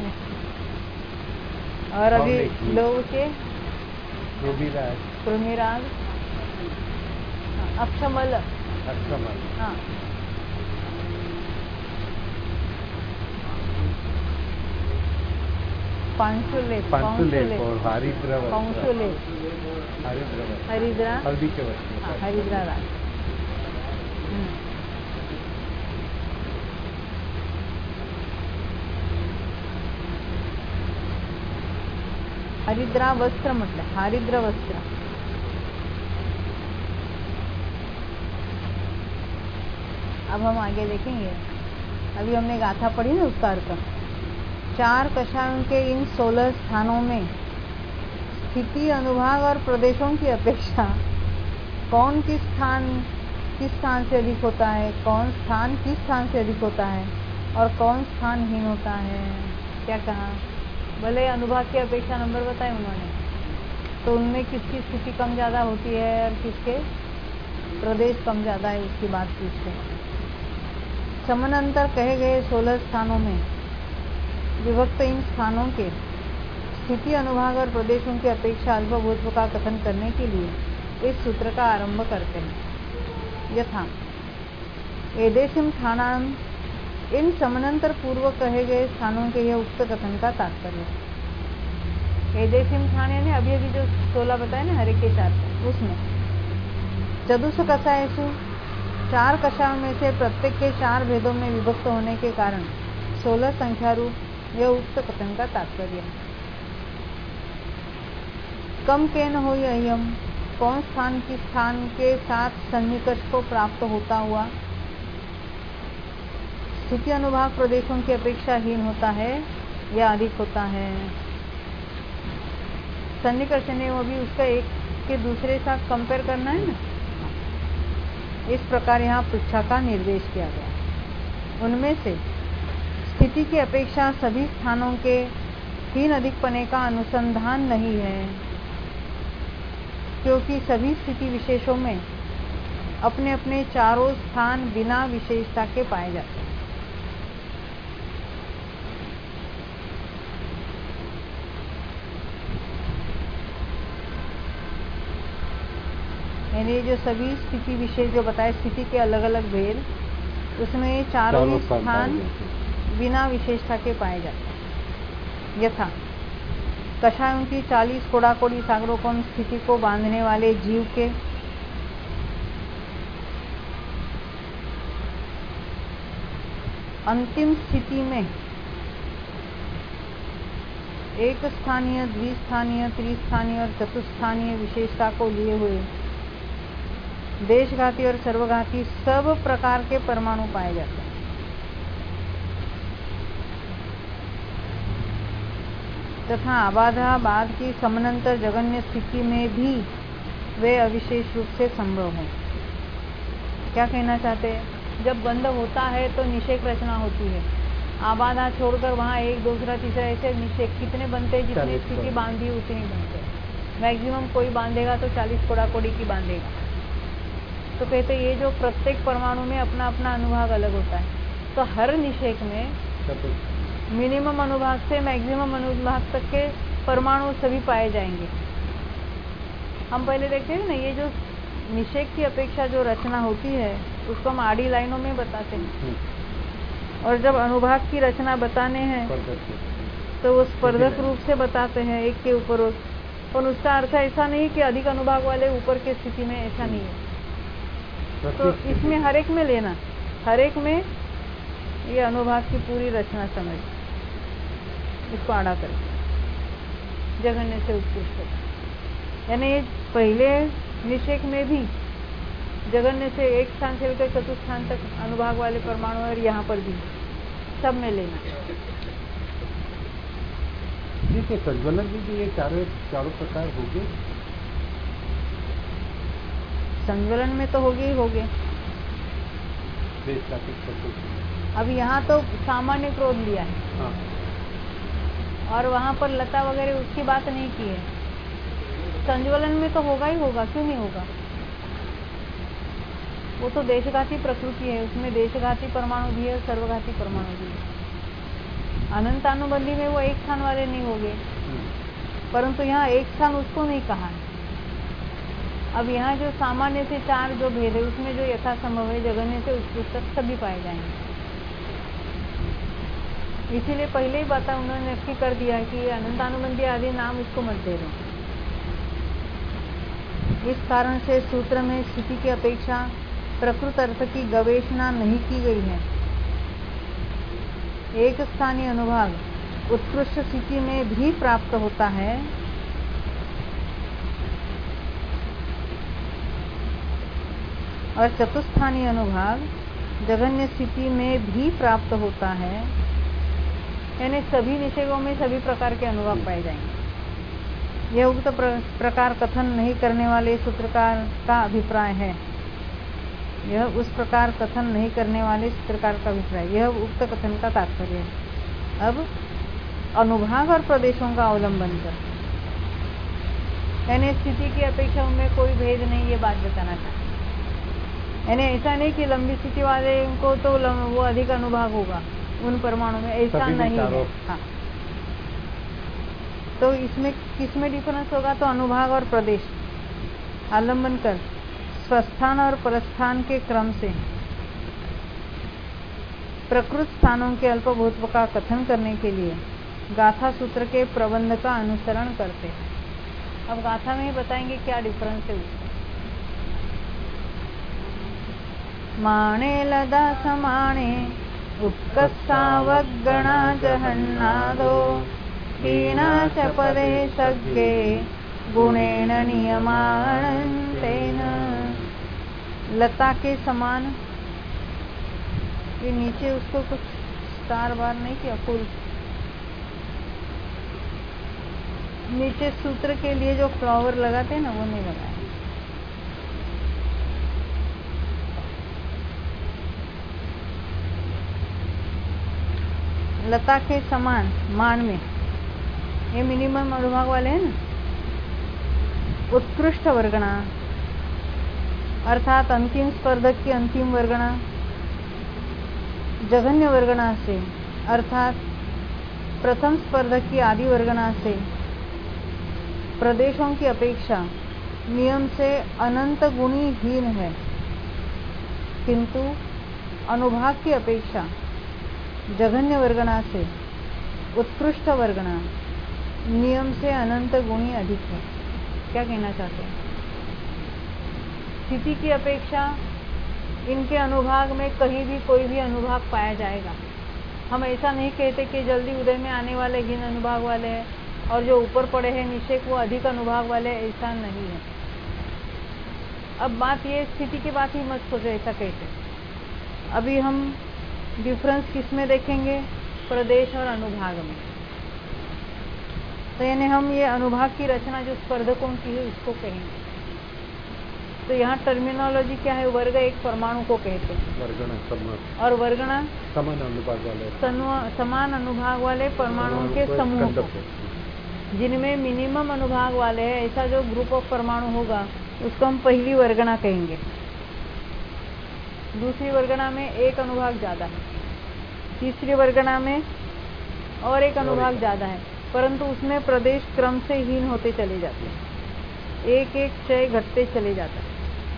और अभी लोग के कृमिराग, अक्षमल। हाँ, पांशुलेप और हरिद्रा, हल्दी के वस्त्र। हाँ, हरिद्रा राग। हरिद्रा वस्त्र म्हटलं, हरिद्र वस्त्र। अब हम आगे देखेंगे। अभी हमने गाथा पढ़ी ना, उसका अर्थ। 4 कषायों के इन 16 स्थानों में स्थिति, अनुभाग और प्रदेशों की अपेक्षा कौन किस स्थान किस स्थान से अधिक होता है, कौन स्थान किस स्थान से अधिक होता है और कौन स्थानहीन होता है। क्या कहा, भले अनुभाग की अपेक्षा नंबर बताए उन्होंने, तो उनमें किसकी स्थिति कम ज़्यादा होती है और किसके प्रदेश कम ज़्यादा है, उसकी बात पूछते हैं। समानांतर कहे गए 16 स्थानों में विभक्त इन स्थानों के स्थिति अनुभाग और प्रदेशों की अपेक्षा अल्पभूत्व का कथन करने के लिए इस सूत्र का आरंभ करते हैं। यथा एदेशिम स्थानान, इन समानांतर पूर्व कहे गए स्थानों के यह उक्त कथन का तात्पर्य। एदेशिम स्थान यानी अभी अभी जो 16 बताए ना, हरे के 4, उसमें चतुष कषायसु 4 कषायों में से प्रत्येक के 4 भेदों में विभक्त होने के कारण 16 संख्या रूप यह उक्त कथन का तात्पर्य है। कम के न हो यम, कौन स्थान किस स्थान के साथ सन्निकर्ष को प्राप्त होता हुआ स्थिति अनुभाग प्रदेशों की अपेक्षा हीन होता है या अधिक होता है। सन्निकर्ष ने वो भी उसका एक के दूसरे साथ कंपेयर करना है ना, इस प्रकार यहाँ पृच्छा का निर्देश किया गया। उनमें से स्थिति की अपेक्षा सभी स्थानों के हीन अधिकपने का अनुसंधान नहीं है, क्योंकि सभी स्थिति विशेषों में अपने अपने चारों स्थान बिना विशेषता के पाए जाते हैं। यानी जो सभी स्थिति विशेष जो बताए, स्थिति के अलग अलग भेद, उसमें चारों ही स्थान बिना विशेषता के पाए जाते हैं। यथा कषायों की 40 कोड़ाकोड़ी सागरों को स्थिति को बांधने वाले जीव के अंतिम स्थिति में एक स्थानीय, द्विस्थानीय, त्रिस्थानीय और चतुस्थानीय विशेषता को लिए हुए देशघाती और सर्वघाती सब प्रकार के परमाणु पाए जाते हैं। तथा आबाधाबाद की समानांतर जगन्य स्थिति में भी वे अविशेष रूप से संभव हैं। क्या कहना चाहते हैं, जब बंध होता है तो निषेक रचना होती है, आबाधा छोड़कर वहाँ एक दूसरा तीसरा ऐसे निषेक कितने बनते हैं, जितनी स्थिति बांधी उतनी बनते हैं। मैक्सिमम कोई बांधेगा तो 40 कोड़ाकोड़ी की बांधेगा। तो कहते ये जो प्रत्येक परमाणु में अपना अपना अनुभाग अलग होता है, तो हर निषेक में मिनिमम अनुभाग से मैक्सिमम अनुभाग तक के परमाणु सभी पाए जाएंगे। हम पहले देखते हैं ना, ये जो निषेक की अपेक्षा जो रचना होती है उसको हम आड़ी लाइनों में बताते हैं, और जब अनुभाग की रचना बताने हैं तो वो स्पर्धक रूप से बताते हैं एक के ऊपर। और उसका अर्थ ऐसा नहीं कि अधिक अनुभाग वाले ऊपर की स्थिति में, ऐसा नहीं है। तो इसमें हर एक में लेना, हर एक में ये अनुभाग की पूरी रचना समझ, इसको आड़ा कर जघन्य से उत्कृष्ट। यानी पहले निषेक में भी जघन्य से एक स्थान से लेकर चतुस्थान तक अनुभाग वाले परमाणु, और यहाँ पर भी सब में लेना। ठीक है, संज्वलन में भी ये चारों प्रकार होंगे। संज्वलन में तो होगे ही होगे। अब यहाँ तो सामान्य क्रोध लिया है, हाँ। और वहाँ पर लता वगैरह उसकी बात नहीं की है। संज्वलन में तो होगा ही होगा, क्यों नहीं होगा। वो तो देशघाती प्रकृति है, उसमें देशघाती परमाणु भी है, सर्वघाती परमाणु भी है। अनंतानुबंधी में वो एक स्थान वाले नहीं होंगे, परंतु यहाँ एक स्थान उसको नहीं कहा है। अब यहाँ जो सामान्य से 4 जो भेद है, उसमें जो यथासंभव है जघन्य से उत्कृष्ट तक सभी पाए जाएंगे। इसीलिए पहले ही बता उन्होंने नक्की कर दिया कि अनंतानुबंधी आदि नाम इसको मत दे दो। इस कारण से सूत्र में स्थिति की अपेक्षा प्रकृत अर्थ की गवेषणा नहीं की गई है। एक स्थानीय अनुभाग उत्कृष्ट स्थिति में भी प्राप्त होता है, और चतुस्थानीय अनुभाग जघन्य स्थिति में भी प्राप्त होता है। यानी सभी निषेकों में सभी प्रकार के अनुभाग पाए जाएंगे। यह उक्त प्रकार कथन नहीं करने वाले सूत्रकार का अभिप्राय है। यह उस प्रकार कथन नहीं करने वाले सूत्रकार का अभिप्राय। यह उक्त कथन का तात्पर्य है। अब अनुभाग और प्रदेशों का अवलंबन कर, यानी स्थिति की अपेक्षा उनमें कोई भेद नहीं, ये बात बताना चाहते। यानी ऐसा नहीं कि लंबी स्थिति वाले को तो वो अधिक अनुभाग होगा उन परमाणु में, ऐसा नहीं है। हाँ, तो इसमें किसमें डिफरेंस होगा? तो अनुभाग और प्रदेश अवलंबन कर स्वस्थान और परस्थान के क्रम से प्रकृत स्थानों के अल्पभूत्व का कथन करने के लिए गाथा सूत्र के प्रबंध का अनुसरण करते हैं। अब गाथा में ही बताएंगे क्या डिफरेंस है उसका। माणे लदा समाणे उत्कर्षावगणा जहन्नादो हीना च पदे सज्ञे गुणेन नियमान्तेन। लता के समान, ये नीचे उसको कुछ स्टार बार नहीं किया, फूल नीचे सूत्र के लिए जो फ्लावर लगाते हैं ना, वो नहीं लगाया। लता के समान मान में, ये मिनिमम अनुभाग वाले हैं ना। उत्कृष्ट वर्गणा अर्थात अंतिम स्पर्धक की अंतिम वर्गणा, जघन्य वर्गणा से अर्थात प्रथम स्पर्धक की आदि वर्गणा से प्रदेशों की अपेक्षा नियम से अनंत गुणी हीन है, किंतु अनुभाग की अपेक्षा जघन्य वर्गणा से उत्कृष्ट वर्गणा नियम से अनंत गुणी अधिक है। क्या कहना चाहते हैं? स्थिति की अपेक्षा इनके अनुभाग में कहीं भी कोई भी अनुभाग पाया जाएगा। हम ऐसा नहीं कहते कि जल्दी उदय में आने वाले हीन अनुभाग वाले हैं और जो ऊपर पड़े हैं निषेक वो अधिक अनुभाग वाले, ऐसा नहीं है। अब बात ये स्थिति की बात ही मत सोचो ऐसा कहते। अभी हम डिफरेंस किस में देखेंगे? प्रदेश और अनुभाग में। तो यानी हम ये अनुभाग की रचना जो स्पर्धकों की है उसको कहेंगे। तो यहाँ टर्मिनोलॉजी क्या है? वर्ग एक परमाणु को कहते हैं, वर्गणा समान, और वर्गणा समान अनुभाग वाले, समान अनुभाग वाले परमाणुओं के समूह को, जिनमें मिनिमम अनुभाग वाले हैं, ऐसा जो ग्रुप ऑफ परमाणु होगा उसको हम पहली वर्गणा कहेंगे। दूसरी वर्गणा में एक अनुभाग ज्यादा है, तीसरी वर्गणा में और एक अनुभाग ज्यादा है, परंतु उसमें प्रदेश क्रम से हीन होते चले जाते हैं, एक एक क्षय घटते चले जाता है।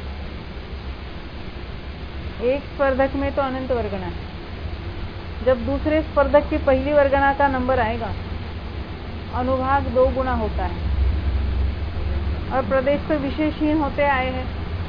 एक स्पर्धक में तो अनंत वर्गणा है। जब दूसरे स्पर्धक की पहली वर्गणा का नंबर आएगा, अनुभाग 2 गुना होता है और प्रदेश तो विशेषहीन होते आए हैं।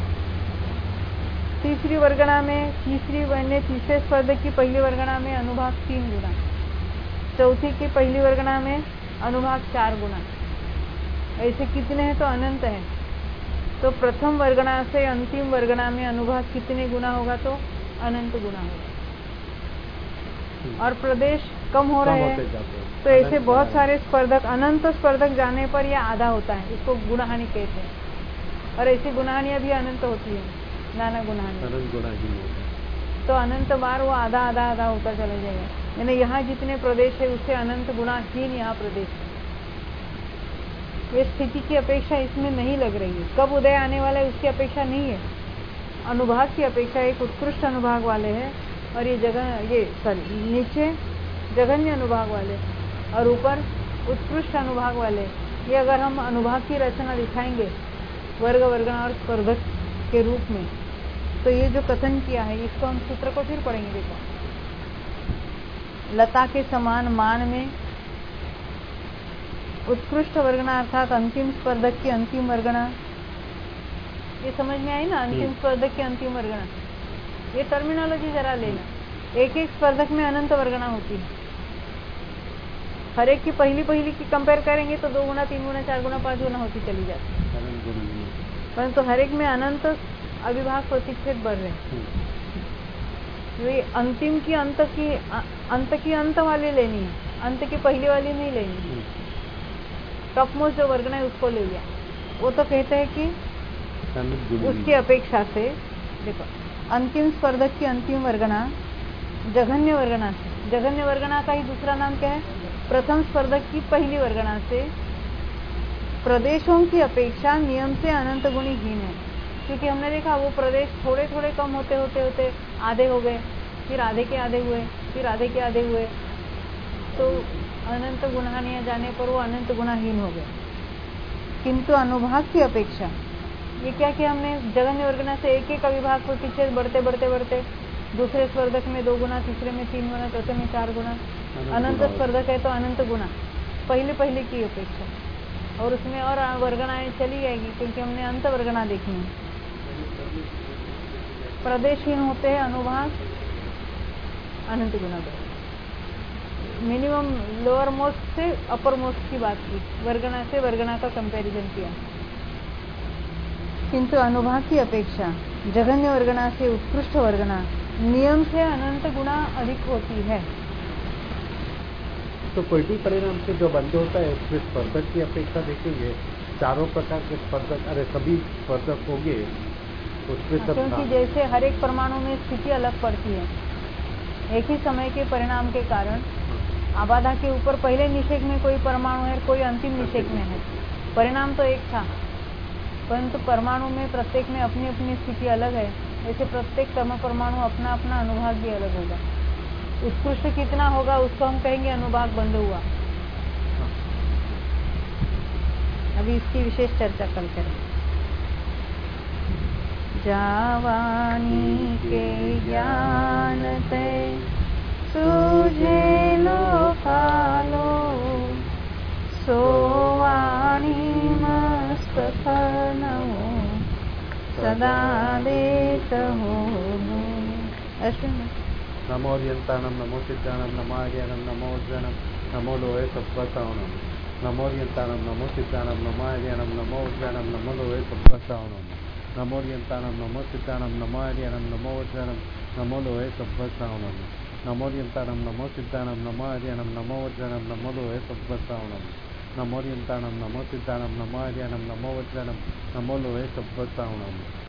तीसरी वर्गणा में तीसरे स्पर्धक की पहली वर्गणा में अनुभाग 3 गुना, चौथी की पहली वर्गणा में अनुभाग 4 गुना, ऐसे कितने हैं? तो अनंत है। तो प्रथम वर्गणा से अंतिम वर्गणा में अनुभाग कितने गुना होगा? तो अनंत गुना होगा। और प्रदेश कम हो रहे हैं, तो ऐसे बहुत सारे स्पर्धक, अनंत स्पर्धक जाने पर यह आधा होता है, इसको गुणहानि कहते हैं। और ऐसी गुणहानियां भी अनंत होती है, नाना गुणहानि। तो अनंत बार वो आधा आधा आधा होता चला जाएगा। यानी यहाँ जितने प्रदेश है उससे अनंत गुणाहीन यहाँ प्रदेश है। ये स्थिति की अपेक्षा इसमें नहीं लग रही है। कब उदय आने वाला है उसकी अपेक्षा नहीं है, अनुभाग की अपेक्षा एक उत्कृष्ट अनुभाग वाले है, और ये नीचे जघन्य अनुभाग वाले और ऊपर उत्कृष्ट अनुभाग वाले। ये अगर हम अनुभाग की रचना दिखाएंगे वर्ग वर्गणा और स्पर्धक के रूप में, तो ये जो कथन किया है इसको हम सूत्र को फिर पढ़ेंगे। देखो, लता के समान मान में उत्कृष्ट वर्गणा अर्थात अंतिम स्पर्धक की अंतिम वर्गणा, ये समझ में आई ना? अंतिम स्पर्धक की अंतिम वर्गणा, ये टर्मिनोलॉजी जरा लेना। एक एक स्पर्धक में अनंत वर्गणा होती है। हर एक की पहली की कंपेयर करेंगे तो 2 गुना 3 गुना 4 गुना 5 गुना होती चली जाती है, परंतु हर एक में अनंत अविभाग प्रतिच्छेद बढ़ रहे हैं। ये अंतिम की अंत की अंत वाली लेनी है, अंत की पहली वाली नहीं लेनी। टॉपमोस्ट जो वर्गणा है उसको ले लिया, वो तो कहते हैं कि उसकी अपेक्षा से देखो अंतिम स्पर्धक की अंतिम वर्गणा जघन्य वर्गणा से, जघन्य वर्गणा का ही दूसरा नाम क्या है? प्रथम स्पर्धक की पहली वर्गणा से प्रदेशों की अपेक्षा नियम से अनंत गुणी हीन है। क्योंकि हमने देखा वो प्रदेश थोड़े थोड़े कम होते होते होते आधे हो गए, फिर आधे के आधे हुए, फिर आधे के आधे हुए, तो अनंत गुणान्य जाने पर वो अनंत गुणाहीन हो गए। किंतु अनुभाग की अपेक्षा, ये क्या कि हमने जघन्य वर्गणा से एक एक अविभाग पर पीछे बढ़ते बढ़ते बढ़ते दूसरे स्पर्धक में 2 गुना, तीसरे में 3 गुना, चौथे में 4 गुना, अनंत स्पर्धक है तो अनंत गुना पहले की अपेक्षा, और उसमें और वर्गणाएं चली जाएगी क्योंकि हमने अंत वर्गणा देखी है। प्रदेशहीन होते हैं अनुभाग अनंत गुना। मिनिमम लोअर मोस्ट से अपर मोस्ट की बात की, वर्गणा से वर्गणा का कंपैरिजन किया। किंतु अनुभाग की अपेक्षा जघन्य वर्गणा से उत्कृष्ट वर्गणा नियम से अनंत गुना अधिक होती है। तो कोई परिणाम से जो बंद होता है उसमें स्पर्धक की अपेक्षा देखेंगे, चारों प्रकार के स्पर्धक, अरे सभी स्पर्धक होंगे उसमें सब, क्योंकि जैसे हर एक परमाणु में स्थिति अलग पड़ती है, एक ही समय के परिणाम के कारण आबाधा के ऊपर पहले निषेक में कोई परमाणु है, कोई अंतिम निषेक में है, परिणाम तो एक था, परंतु परमाणु में प्रत्येक में अपनी अपनी स्थिति अलग है। ऐसे प्रत्येक परमाणु अपना अपना अनुभाग भी अलग होगा। उत्कृष्ट कितना होगा उसको हम कहेंगे अनुभाग बंद हुआ। अभी इसकी विशेष चर्चा कल करें। जावानी के ज्ञान ते सूझे लो फालो, सोवाणी मस्तक नमो सदा देत हो। नमोर्यंताणं नमो सिद्धाणं नमो आर्याणं नमो उज्जणं नमो लोहे सत्वसावणं, नमोर्यंताणं नमो सिद्धाणं नमो आर्याणं नमो उज्जणं नमो लोहे सत्वसावणं, नमोर्यंताणं नमो सिद्धाणं नमो आर्याणं नमो उज्जणं नमो लोहे सत्वसावणं, नमोर्यंताणं नमो सिद्धाणं नमो आर्याणं नमो उज्जणं नमो लोहे सत्वसावणं, नमोर्यंताणं नमो सिद्धाणं नमो आर्याणं नमो उज्जणं नमो लोहे सत्वसावणं,